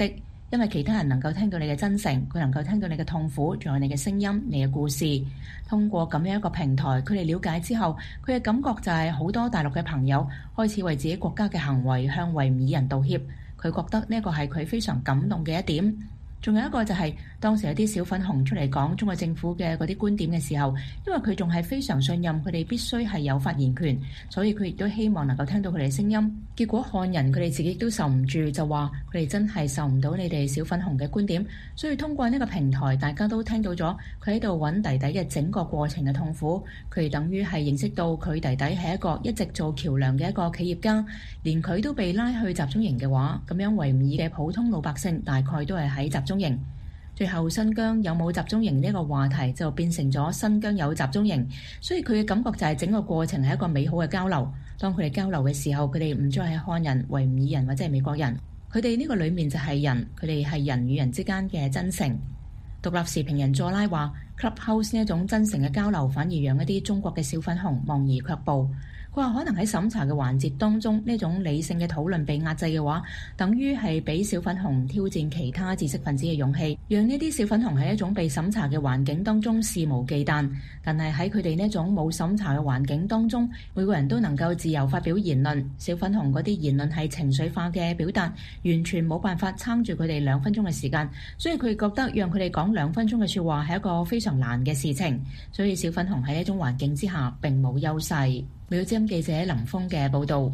因為其他人能夠聽到你嘅真誠，佢能夠聽到你嘅痛苦，仲有你嘅聲音、你嘅故事。通過咁樣一個平台，佢哋了解之後，佢嘅感覺就係好多大陸嘅朋友開始為自己國家嘅行為向維吾爾人道歉。佢覺得呢一個係佢非常感動嘅一點。仲有一個就係當時有啲小粉紅出嚟講中國政府嘅嗰啲觀點嘅時候，因為佢仲係非常信任佢哋必須係有發言權，所以佢亦都希望能夠聽到佢哋聲音。結果漢人佢哋自己都受唔住，就話佢哋真係受唔到你哋小粉紅嘅觀點，所以通過呢個平台，大家都聽到咗佢喺度揾弟弟嘅整個過程嘅痛苦。佢哋等於係認識到佢弟弟係一個一直做橋梁嘅一個企業家，連佢都被拉去集中營嘅話，咁樣維吾爾嘅普通老百姓大概都係喺集中營。最後新疆有冇集中營呢個話題就變成咗新疆有集中營，所以佢嘅感覺就係整個過程係一個美好嘅交流。當佢哋交流嘅時候，佢哋唔再係漢人、維吾爾人或者係美國人，佢哋呢個裡面就係人，佢哋係人與人之間嘅真誠。獨立時評人佐拉話 Clubhouse 呢一種真誠嘅交流反而讓一啲中國嘅小粉紅望而卻步。佢話可能喺審查嘅環節當中，呢種理性嘅討論被壓制嘅話，等於係俾小粉紅挑戰其他知識分子嘅勇氣，讓呢啲小粉紅喺一種被審查嘅環境當中肆無忌憚。但係喺佢哋呢種冇審查嘅環境當中，每個人都能夠自由發表言論。小粉紅嗰啲言論係情緒化嘅表達，完全冇辦法撐住佢哋2分鐘嘅時間，所以佢覺得讓佢哋講2分鐘嘅説話係一個非常難嘅事情。所以小粉紅喺呢種環境之下並冇優勢。美國之音記者林峰嘅報導。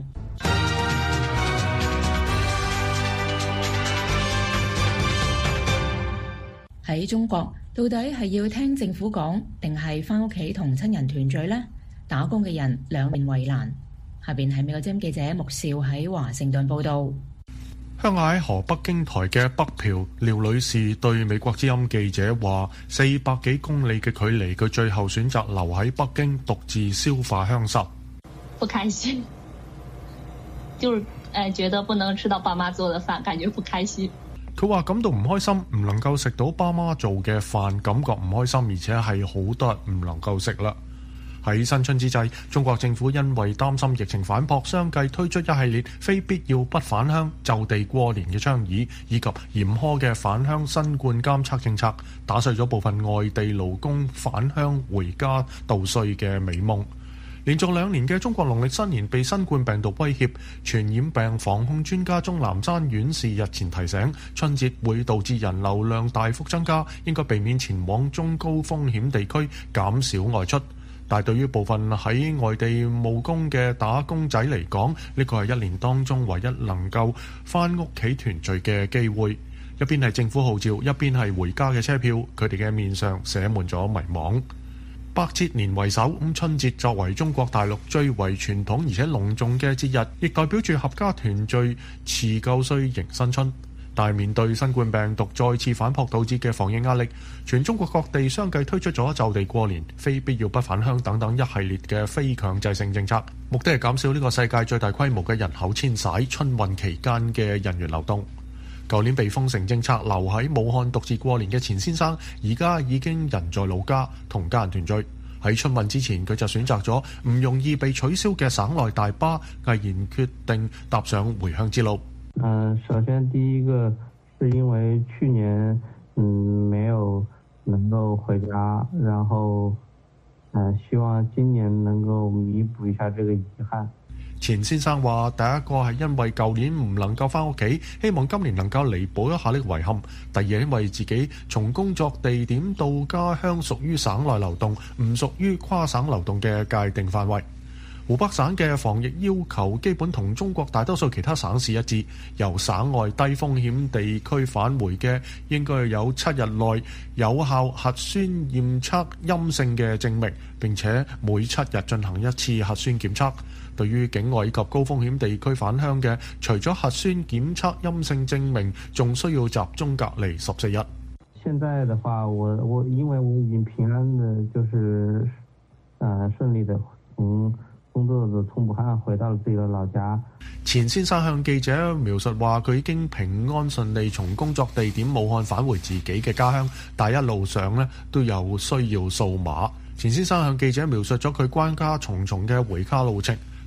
喺中國，到底係要聽政府講，定係返屋企同親人團聚呢？打工嘅人兩面為難。下邊係美國之音記者穆少喺華盛頓報導。 鄉下喺河北京台嘅北漂廖女士對美國之音記者話：400幾公里嘅距離，佢最後選擇留喺北京獨自消化鄉愁。 不開心，就是覺得不能吃到爸媽做的飯，感覺不開心。 佢話感到唔開心，唔能夠食到爸媽做嘅飯，感覺唔開心，而且係好多日唔能夠食啦。喺新春之際，中國政府因為擔心疫情反撲，相繼推出一系列非必要不返鄉、就地過年嘅倡議，以及嚴苛嘅返鄉新冠監測政策，打碎咗部分外地勞工返鄉回家度歲嘅美夢。連續2年嘅中國農曆新年被新冠病毒威脅，傳染病防控專家鍾南山院士日前提醒，春節會導致人流量大幅增加，應該避免前往中高風險地區，減少外出。但係對於部分喺外地務工嘅打工仔嚟講，呢個係1年當中唯一能夠返屋企團聚嘅機會。一邊係政府號召，一邊係回家嘅車票，佢哋嘅面上寫滿咗迷惘。百節年為首，春節作為中國大陸最為傳統而且隆重嘅節日，亦代表住合家團聚、辭舊歲迎新春。但係面對新冠病毒再次反撲導致嘅防疫壓力，全中國各地相繼推出咗就地過年、非必要不返鄉等等一系列嘅非強制性政策，目的係減少呢個世界最大規模嘅人口遷徙、春運期間嘅人員流動。舊年被封城政策留喺武漢獨自過年嘅錢先生，而家已經人在老家同家人團聚。喺春運之前，佢就選擇咗唔容易被取消嘅省內大巴，毅然決定踏上回鄉之路。 首先第一個是因為去年沒有能夠回家，然後希望今年能夠彌補一下這個遺憾。 錢先生話：第一個係因為舊年唔能夠返屋企，希望今年能夠彌補一下呢個遺憾。第二係因為自己從工作地點到家鄉屬於省內流動，唔屬於跨省流動嘅界定範圍。湖北省嘅防疫要求基本同中國大多數其他省市一致，由省外低風險地區返回嘅應該有7日內有效核酸驗測陰性嘅證明，並且每7日進行1次核酸檢測。對於境外以及高風險地區返鄉嘅，除咗核酸檢測陰性證明，仲需要集中隔離14日。 現在的話，我因為我已經平安的，就是順利的從工作的從武漢回到了自己的老家。 錢先生向記者描述話，佢已經平安順利從工作地點武漢返回自己嘅家鄉，但一路上呢都有需要掃碼。錢先生向記者描述咗佢關卡重重嘅回家路程。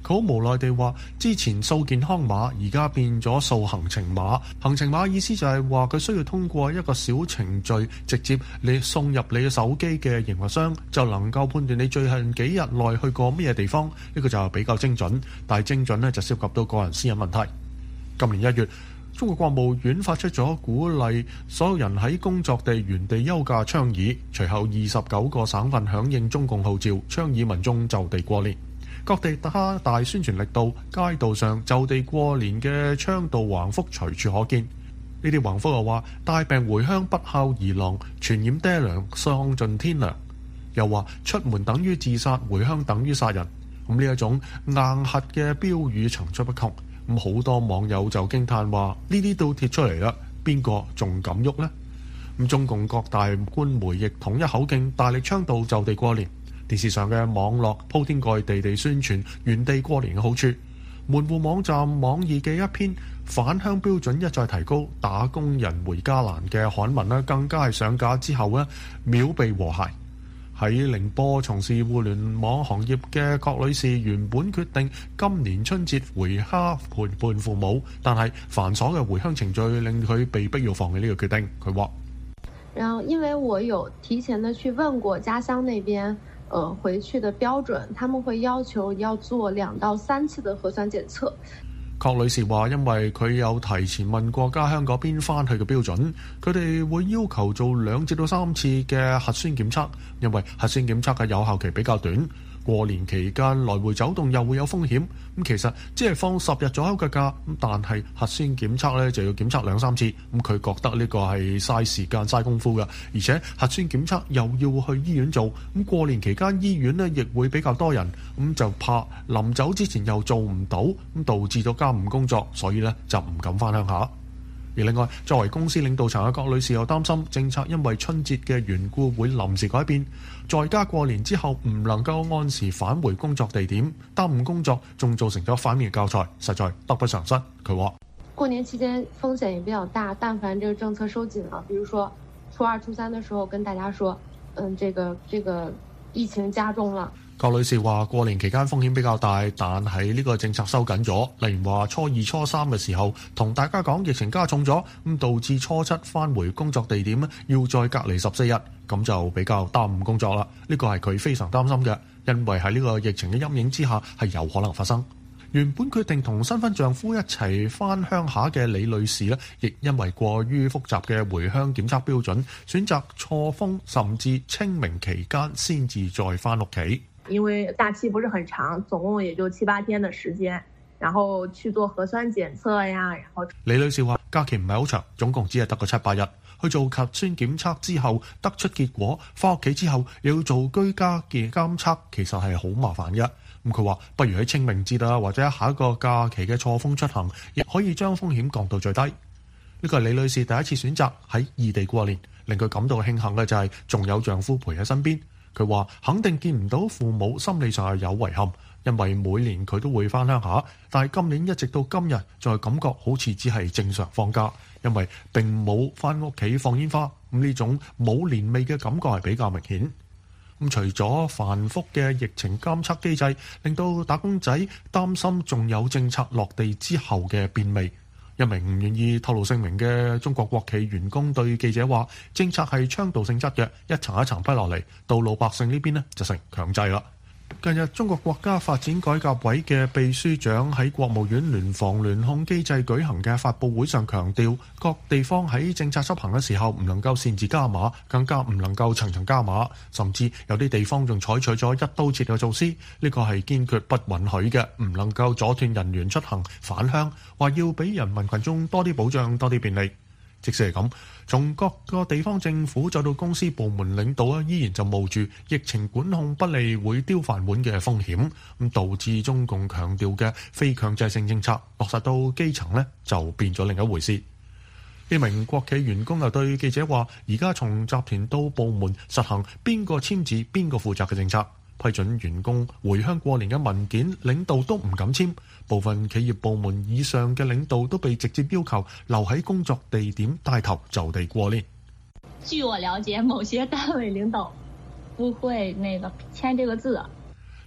佢好無奈地話：之前掃健康碼，而家變咗掃行程碼。行程碼意思就係話佢需要通過一個小程序，直接你送入你嘅手機嘅營運商，就能夠判斷你最近幾日內去過咩地方。呢個就比較精準，但係精準呢就涉及到個人私隱問題。今年1月，中國國務院發出咗鼓勵所有人喺工作地原地休假倡議，隨後29個省份響應中共號召，倡議民眾就地過年。各地加大宣傳力度，街道上就地過年嘅倡導橫幅隨處可見。呢啲橫幅又話：帶病回鄉不孝兒郎，傳染爹娘喪盡天良。又話出門等於自殺，回鄉等於殺人。咁呢一種硬核嘅標語層出不窮。咁好多網友就驚嘆話：呢啲都貼出嚟啦，邊個仲敢喐呢？咁中共各大官媒亦統一口徑，大力倡導就地過年。電視上嘅網絡鋪天蓋地地宣傳原地過年嘅好處。門戶網站網易嘅一篇返鄉標準一再提高，打工人回家難嘅刊文呢，更加係上架之後呢秒被和諧。喺寧波從事互聯網行業嘅郭女士原本決定今年春節回家陪伴父母，但係繁瑣嘅回鄉程序令佢被逼要放棄呢個決定。佢話： 然後因為我有提前的去問過家鄉那邊回去的標準，他們會要求要做2到3次的核酸檢測。 郭女士話：因為佢有提前問過家鄉嗰邊翻去嘅標準，佢哋會要求做2至3次嘅核酸檢測，因為核酸檢測嘅有效期比較短。過年期間來回走動又會有風險，咁其實只係放10日左右嘅假，咁但係核酸檢測呢就要檢測2-3次，咁佢覺得呢個係嘥時間嘥功夫嘅，而且核酸檢測又要去醫院做，咁過年期間醫院呢亦會比較多人，咁就怕臨走之前又做唔到，咁導致咗耽誤工作，所以呢就唔敢返鄉下。而另外，作為公司領導層嘅郭女士又擔心政策因為春節嘅緣故會臨時改變，在家過年之後唔能夠按時返回工作地點，耽誤工作，仲造成咗反面教材，實在得不償失。佢話： 過年期間風險也比較大，但凡這個政策收緊了，比如說初2、初3的時候跟大家說，這個疫情加重了。 郭女士話：過年期間風險比較大，但係呢個政策收緊咗。例如話初2、初3嘅時候，同大家講疫情加重咗，咁導致初7返回工作地點要再隔離14日，咁就比較耽誤工作啦。呢個係佢非常擔心嘅，因為喺呢個疫情嘅陰影之下係有可能發生。原本決定同新婚丈夫一齊返鄉下嘅李女士呢，亦因為過於複雜嘅回鄉檢測標準，選擇錯峰甚至清明期間先至再返屋企。 因為假期不是很長，總共也就7、8天的時間，然後去做核酸檢測呀。然後李女士話：假期唔係好長，總共只係得個7、8日。去做核酸檢測之後得出結果，返屋企之後又要做居家嘅監測，其實係好麻煩嘅。咁佢話：不如喺清明節啊，或者下一個假期嘅錯峰出行，亦可以將風險降到最低。呢個係李女士第一次選擇喺異地過年，令佢感到慶幸嘅就係仲有丈夫陪喺身邊。佢話肯定見唔到父母，心理上係有遺憾，因為每年佢都會返鄉下，但係今年一直到今日，就係感覺好似只係正常放假，因為並冇返屋企放煙花，咁呢種冇年味嘅感覺係比較明顯。咁除咗繁複嘅疫情監測機制，令到打工仔擔心，仲有政策落地之後嘅變味。一名唔願意透露姓名嘅中國國企員工對記者話：政策係倡導性質嘅，一層一層批落嚟，到老百姓呢邊呢就成強制啦。近日，中國國家發展改革委嘅秘書長喺國務院聯防聯控機制舉行嘅發佈會上強調，各地方喺政策執行嘅時候唔能夠擅自加碼，更加唔能夠層層加碼，甚至有啲地方仲採取咗一刀切嘅措施，呢個係堅決不允許嘅，唔能夠阻斷人員出行返鄉，話要俾人民群眾多啲保障，多啲便利。即使係咁，從各個地方政府再到公司部門領導依然就冒住疫情管控不利會丟飯碗嘅風險，咁導致中共強調嘅非強制性政策落實到基層呢，就變咗另一回事。呢名國企員工又對記者話：而家從集團到部門實行邊個簽字邊個負責嘅政策，批准員工回鄉過年嘅文件，領導都唔敢簽。部分企業部門以上嘅領導都被直接要求留喺工作地點帶頭就地過年。 據我了解，某些單位領導不會簽這個字。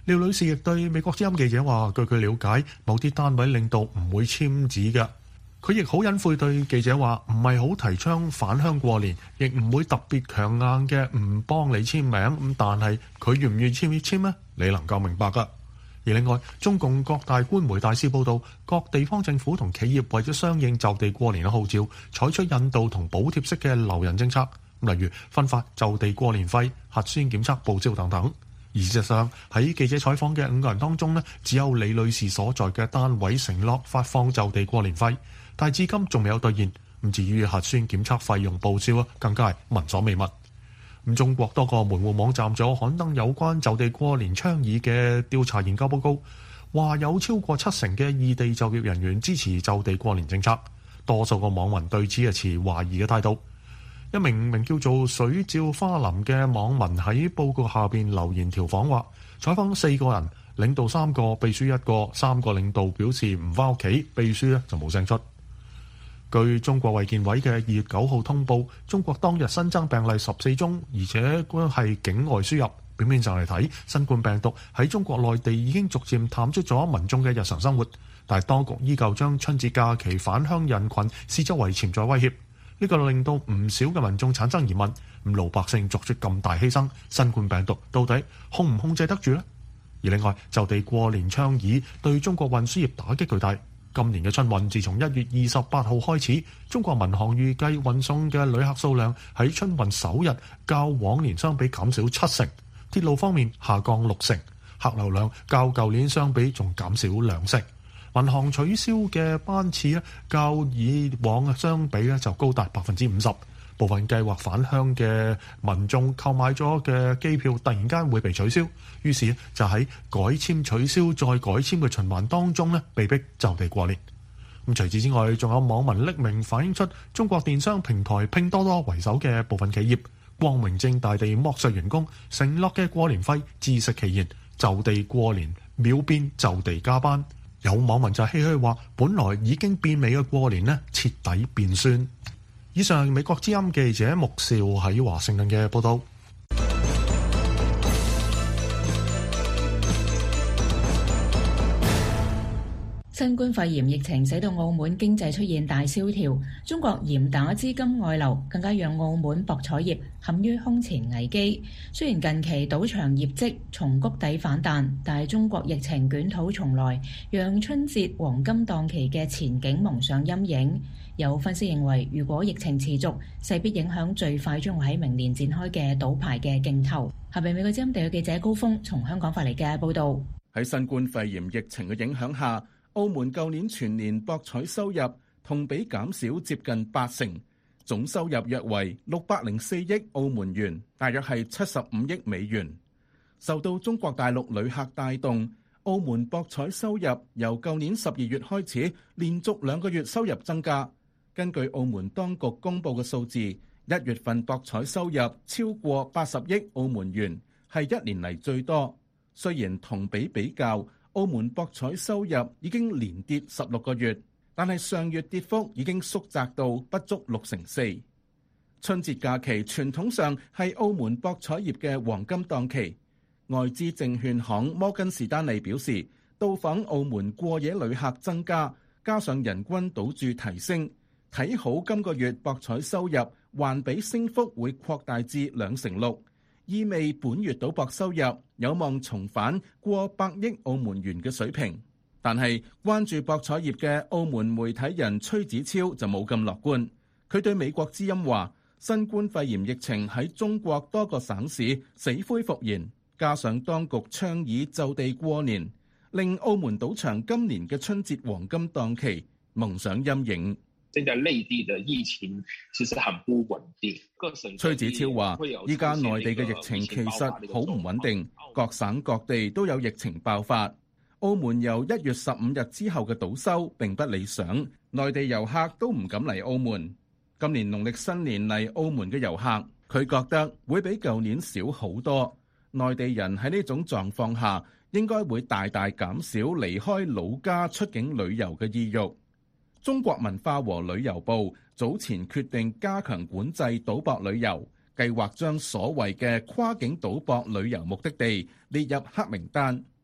廖女士亦對美國之音記者話，據佢了解，某啲單位領導唔會簽紙嘅。佢亦好隱晦對記者話，唔係好提倡返鄉過年，亦唔會特別強硬嘅唔幫你簽名。咁但係佢願唔願意簽呢？你能夠明白㗎。而另外，中共各大官媒大肆報導，各地方政府同企業為咗相應就地過年嘅號召，採取引導同補貼式嘅留人政策，例如分發就地過年費、核酸檢測報招等等。而事實上，喺記者採訪嘅5個人當中呢，只有李女士所在嘅單位承諾發放就地過年費，但至今仲未有兌現。咁至於核酸檢測費用報銷更加係聞所未聞。咁中國多個門戶網站仲有刊登有關就地過年倡議嘅調查研究報告，話有超過70%嘅異地就業人員支持就地過年政策，多數個網民對此係持懷疑嘅態度。一名叫做水照花林嘅網民喺報告下邊留言調訪話，採訪4個人，領導3個，秘書1個，3個領導表示唔返屋企，秘書咧就冇聲出。據中國衛健委嘅2月9號通報，中國當日新增病例14宗，而且都係境外輸入。表面上嚟睇，新冠病毒喺中國內地已經逐漸淡出咗民眾嘅日常生活，但係當局依舊將春節假期返鄉人群視作為潛在威脅。呢個令到唔少嘅民眾產生疑問：咁老百姓作出咁大犧牲，新冠病毒到底控唔控制得住呢？而另外，就地過年倡議對中國運輸業打擊巨大。今年嘅春運自從1月28號開始，中國民航預計運送嘅旅客數量喺春運首日較往年相比減少70%，鐵路方面下降60%，客流量較舊年相比仲減少20%。民航取消嘅班次咧，較以往相比咧就高達50%。部分計劃返鄉嘅民眾購買咗嘅機票突然間會被取消，於是就喺改簽取消再改簽嘅循環當中咧，被逼就地過年。咁除此之外，仲有網民匿名反映出中國電商平台拼多多為首嘅部分企業光明正大地剝削員工承諾嘅過年費，自食其言，就地過年秒變就地加班。有網民就唏噓話，本來已經變美嘅過年呢，徹底變酸。以上美國之音記者穆少喺華盛頓嘅報道。 新冠肺炎疫情使到澳門經濟出現大蕭條，中國嚴打資金外流，更加讓澳門博彩業陷於空前危機。雖然近期賭場業績從谷底反彈，但係中國疫情捲土重來，讓春節黃金檔期嘅前景蒙上陰影。有分析認為，如果疫情持續，勢必影響最快將會喺明年展開嘅賭牌嘅競投。下邊美國之音地記者高峰從香港發嚟嘅報導。 喺新冠肺炎疫情嘅影響下，澳門舊年全年博彩收入同比減少接近80%，總收入約為604億澳門元，大約係75億美元。受到中國大陸旅客帶動，澳門博彩收入由舊年12月開始，連續2個月收入增加。根據澳門當局公布嘅數字，1月份博彩收入超過80億澳門元，係1年嚟最多。雖然同比較，澳門博彩收入已經連跌16個月，但係上月跌幅已經縮窄到不足64%。春節假期傳統上係澳門博彩業嘅黃金檔期。外資證券行摩根士丹利表示，到訪澳門過夜旅客增加，加上人均賭注提升，睇好今個月博彩收入環比升幅會擴大至6%，意味本月賭博收入有望重返過100億澳門元嘅水平。但係關注博彩業嘅澳門媒體人崔子超就冇咁樂觀。佢對美國之音話，新冠肺炎疫情喺中國多個省市死灰復燃，加上當局倡議就地過年，令澳門賭場今年嘅春節黃金檔期蒙上陰影。 現在內地的疫情其實很不穩定。 崔子超話，依家內地嘅疫情其實好唔穩定，各省各地都有疫情爆發。澳門由1月15日之後嘅賭收並不理想，內地遊客都唔敢嚟澳門。今年農曆新年嚟澳門嘅遊客，佢覺得會比舊年少好多。內地人喺呢種狀況下，應該會大大減少離開老家出境旅遊嘅意欲。中國文化和旅遊部早前決定加強管制賭博旅遊，計劃將所謂嘅跨境賭博旅遊目的地列入黑名單。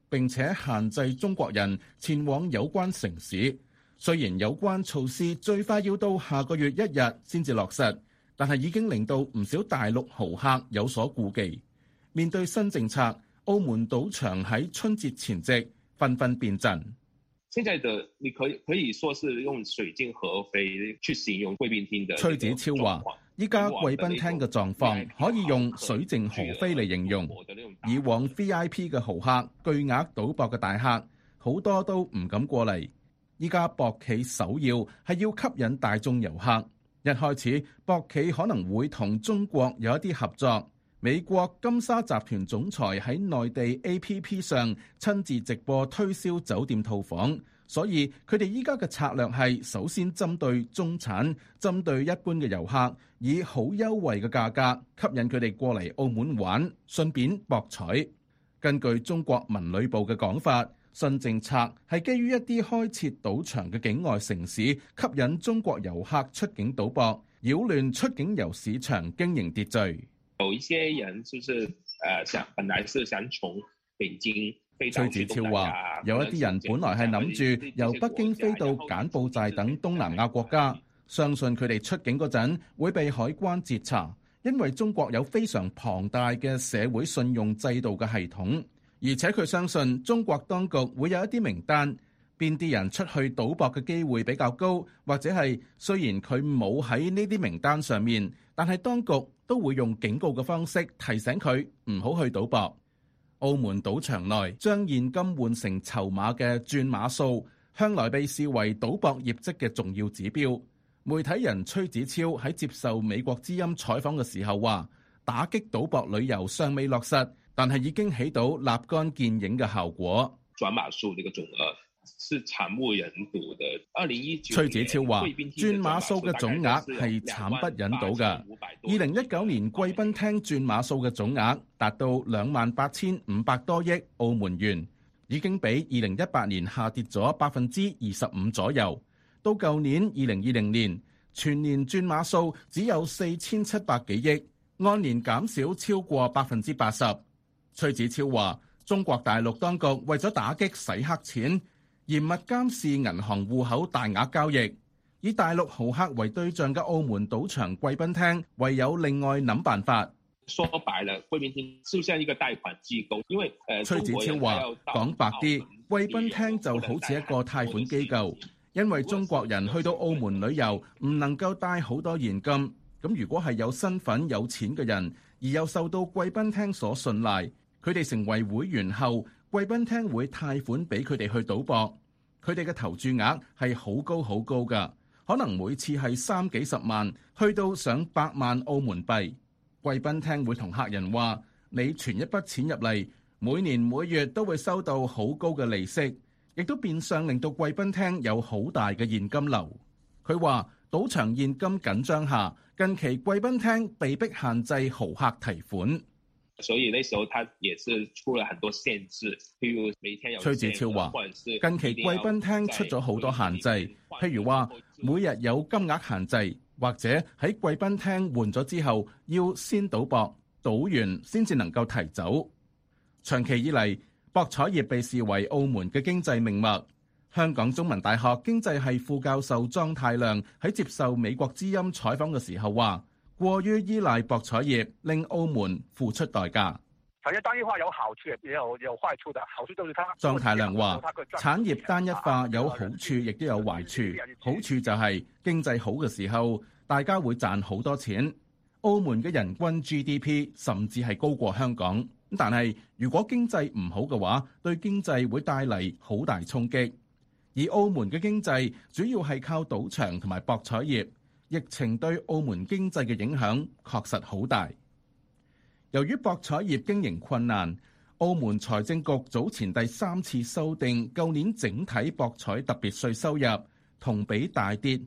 並且限制中國人前往有關城市。雖然有關措施最快要到下個月1日先至落實，但係已經令到唔少大陸豪客有所顧忌。面對新政策，澳門賭場喺春節前夕紛紛變陣。 現在的你可以說是用水盡河飛去形容貴賓廳的。 崔子超話：依家貴賓廳嘅狀況可以用水盡河飛嚟形容。以往 VIP 嘅豪客、巨額賭博嘅大客，好多都唔敢過嚟。依家博企首要係要吸引大眾遊客。一開始，博企可能會同中國有一啲合作。美國金沙集團總裁喺內地 APP 上親自直播推銷酒店套房，所以佢哋依家嘅策略係首先針對中產，針對一般嘅遊客，以好優惠嘅價格吸引佢哋過嚟澳門玩，順便博彩。根據中國文旅部嘅講法，新政策係基於一啲開設賭場嘅境外城市，吸引中國遊客出境賭博，擾亂出境遊市場經營秩序。 有一些人就是本來是想從北京飛到崔子超話，有一啲人本來係諗住由北京飛到柬埔寨等東南亞國家，相信佢哋出境嗰陣會被海關截查，因為中國有非常龐大嘅社會信用制度嘅系統，而且佢相信中國當局會有一啲名單，邊啲人出去賭博嘅機會比較高，或者係雖然佢冇喺呢啲名單上面，但係當局都會用警告嘅方式提醒佢唔好去賭博。澳門賭場內將現金換成籌碼嘅轉碼數，向來被視為賭博業績嘅重要指標。媒體人崔子超喺接受美國之音採訪嘅時候話，打擊賭博旅遊尚未落實，但係已經起到立竿見影嘅效果。 轉碼數呢個總額是慘不忍睹嘅。2019 崔子超話，轉碼數嘅總額係慘不忍睹嘅。2019年貴賓廳轉碼數嘅總額達到28,500多億澳門元，已經比2018年下跌咗25%左右。到舊年2020年，全年轉碼數只有4,700幾億，按年減少超過80%。崔子超話，中國大陸當局為咗打擊洗黑錢，嚴密監視銀行戶口大額交易，以大陸豪客為對象嘅澳門賭場貴賓廳唯有另外諗辦法。 說白了，貴賓廳就像一個貸款機構，因為崔子超話，講白啲，貴賓廳就好似一個貸款機構，因為中國人去到澳門旅遊唔能夠帶好多現金，咁如果係有身份有錢嘅人，而又受到貴賓廳所信賴，佢哋成為會員後，貴賓廳會貸款俾佢哋去賭博，佢哋嘅投注額係好高好高㗎，可能每次係30幾10萬，去到上100萬澳門幣。貴賓廳會同客人話：你存一筆錢入嚟，每年每月都會收到好高嘅利息，亦都變相令到貴賓廳有好大嘅現金流。佢話賭場現金緊張下，近期貴賓廳被迫限制豪客提款。 所以那時候他也是出了很多限制，譬如每天有。 崔子超話，近期貴賓廳出咗好多限制，譬如話每日有金額限制，或者喺貴賓廳換咗之後要先賭博，賭完先至能夠提走。長期以嚟，博彩業被視為澳門嘅經濟命脈。香港中文大學經濟系副教授莊太亮喺接受美國之音採訪嘅時候話，過於依賴博彩業，令澳門付出代價。 產業單一化有好處，也有壞處的。好處就是它。 莊太亮話，產業單一化有好處，亦都有壞處。好處就係經濟好嘅時候，大家會賺好多錢。澳門嘅人均 GDP 甚至係高過香港。但係如果經濟唔好嘅話，對經濟會帶嚟好大衝擊。而澳門嘅經濟主要係靠賭場同埋博彩業。疫情對澳門經濟嘅影響確實好大。由於博彩業經營困難，澳門財政局早前第3次修訂舊年整體博彩特別稅收入，同比大跌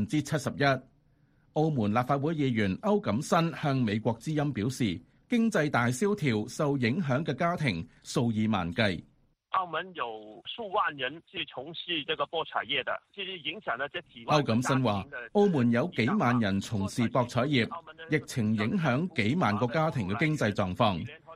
71%。澳門立法會議員歐錦新向美國之音表示，經濟大蕭條受影響嘅家庭數以萬計。 澳門有數萬人是從事這個博彩業的，其實影響了這幾萬。 歐錦新話，澳門有幾萬人從事博彩業，疫情影響幾萬個家庭嘅經濟狀況。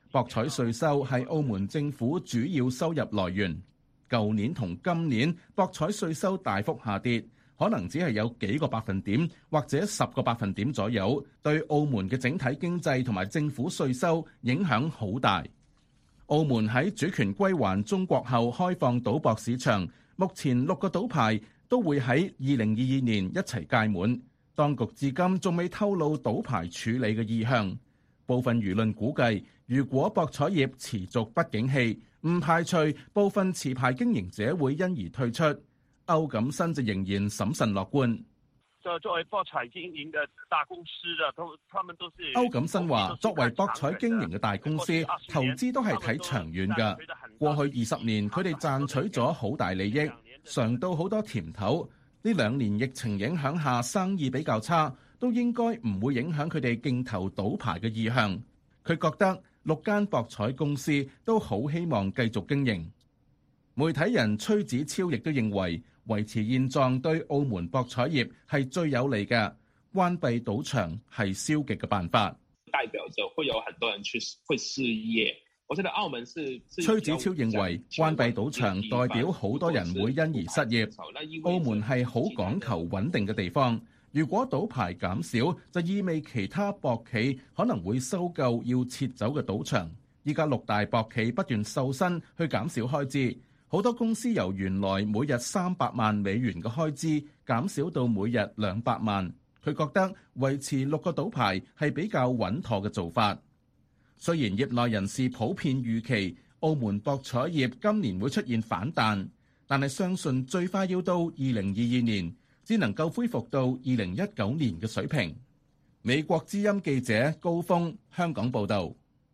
博彩稅收係澳門政府主要收入來源。舊年同今年博彩稅收大幅下跌，可能只係有幾個百分點或者10個百分點左右，對澳門嘅整體經濟同埋政府稅收影響好大。澳門喺主權歸還中國後開放賭博市場，目前6個賭牌都會喺2022年一齊屆滿。當局至今仲未透露賭牌處理嘅意向。部分輿論估計，如果博彩業持續不景氣，唔排除部分持牌經營者會因而退出。歐錦新就仍然審慎樂觀。 作為博彩經營嘅大公司他們都是。 歐錦新話：作為博彩經營嘅大公司，投資都係睇長遠㗎。過去20年，佢哋賺取咗好大利益，嘗到好多甜頭。呢2年疫情影響下，生意比較差，都應該唔會影響佢哋競投賭牌嘅意向。佢覺得6間博彩公司都好希望繼續經營。媒體人崔子超亦都認為，維持現狀對澳門博彩業係最有利嘅，關閉賭場係消極嘅辦法。 代表着會有很多人會失業。我覺得澳門是崔子超認為，關閉賭場代表好多人會因而失業。澳門係好講求穩定嘅地方，如果賭牌減少，就意味其他博企可能會收購要撤走嘅賭場。依家6大博企不斷瘦身去減少開支，好多公司由原來每日300萬美元嘅開支減少到每日200萬。佢覺得維持6個賭牌係比較穩妥嘅做法。雖然業內人士普遍預期澳門博彩業今年會出現反彈，但係相信最快要到2022年只能夠恢復到2019年嘅水平。美國之音記者高峰，香港報導。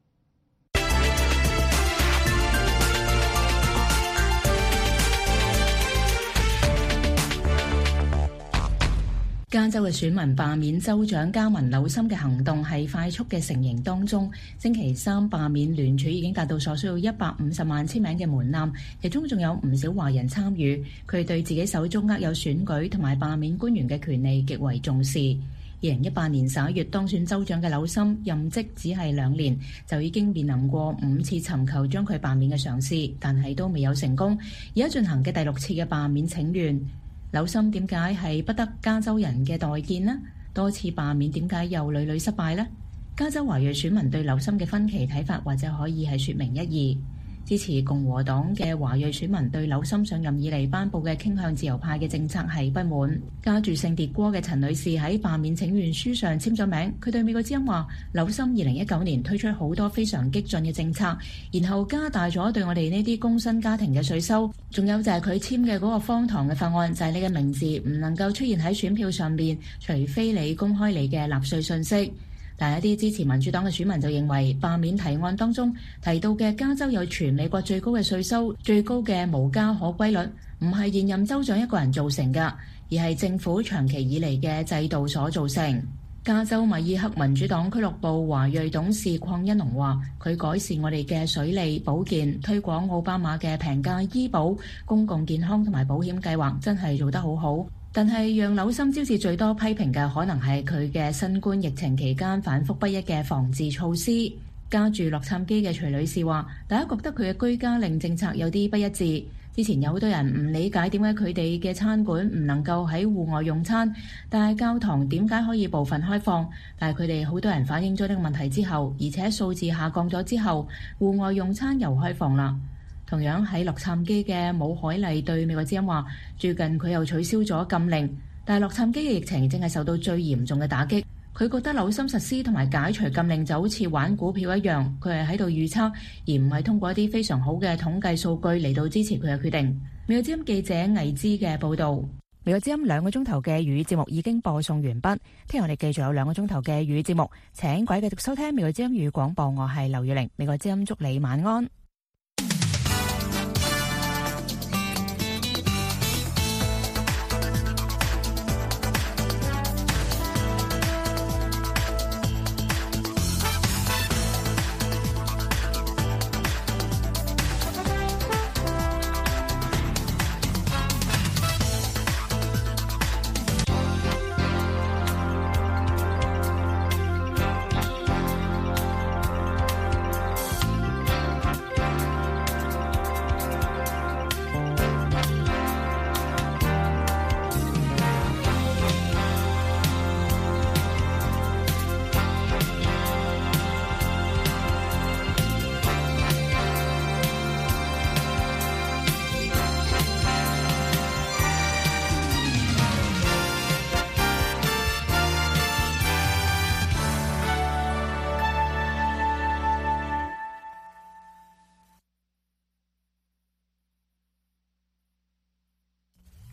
加州嘅選民罷免州長加文紐森嘅行動係快速嘅成形當中，星期三罷免聯署已經達到所需要150萬簽名嘅門檻，其中仲有唔少華人參與。佢對自己手中握有選舉同埋罷免官員嘅權利極為重視。2018年11月當選州長嘅紐森任職只係2年，就已經面臨過5次尋求將佢罷免嘅嘗試，但係都未有成功。而家進行嘅第6次嘅罷免請願。紐森點解係不得加州人嘅待見呢？多次罷免點解又屢屢失敗呢？加州華裔選民對紐森嘅分歧睇法或者可以係說明一二。支持共和黨嘅華裔選民對紐森上任以嚟頒布嘅傾向自由派嘅政策係不滿。家住聖迭戈嘅陳女士喺罷免請願書上簽咗名，佢對美國之音話：紐森2019年推出好多非常激進嘅政策，然後加大咗對我哋呢啲工薪家庭嘅稅收，仲有就係佢簽嘅嗰個荒唐嘅法案，就係你嘅名字唔能夠出現喺選票上面，除非你公開你嘅納稅信息。但係一啲支持民主黨嘅選民就認為，罷免提案當中提到嘅加州有全美國最高嘅稅收、最高嘅無家可歸率，唔係現任州長一個人造成㗎，而係政府長期以嚟嘅制度所造成。加州米爾克民主黨俱樂部華裔董事鄺恩龍話：佢改善我哋嘅水利、保健、推廣奧巴馬嘅平價醫保、公共健康同埋保險計劃，真係做得好好。但係讓紐森招致最多批評嘅，可能係佢嘅新冠疫情期間反覆不一嘅防治措施。家住洛杉磯嘅徐女士話：大家覺得佢嘅居家令政策有啲不一致。之前有好多人唔理解點解佢哋嘅餐館唔能夠喺戶外用餐，但係教堂點解可以部分開放？但係佢哋好多人反映咗呢個問題之後，而且數字下降咗之後，戶外用餐又開放啦。同樣喺洛杉磯嘅武海麗對美國之音話，最近佢又取消咗禁令，但係洛杉磯嘅疫情正係受到最嚴重嘅打擊。佢覺得紐森實施同埋解除禁令就好似玩股票一樣，佢係喺度預測，而唔係通過一啲非常好嘅統計數據嚟到支持佢嘅決定。美國之音記者魏之嘅報導。美國之音2個鐘頭嘅粵語節目已經播送完畢，聽日我哋繼續有2個鐘頭嘅粵語節目。請各位繼續收聽美國之音粵語廣播，我係劉月玲。美國之音祝你晚安。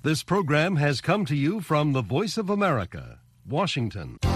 This program has come to you from the Voice of America, Washington.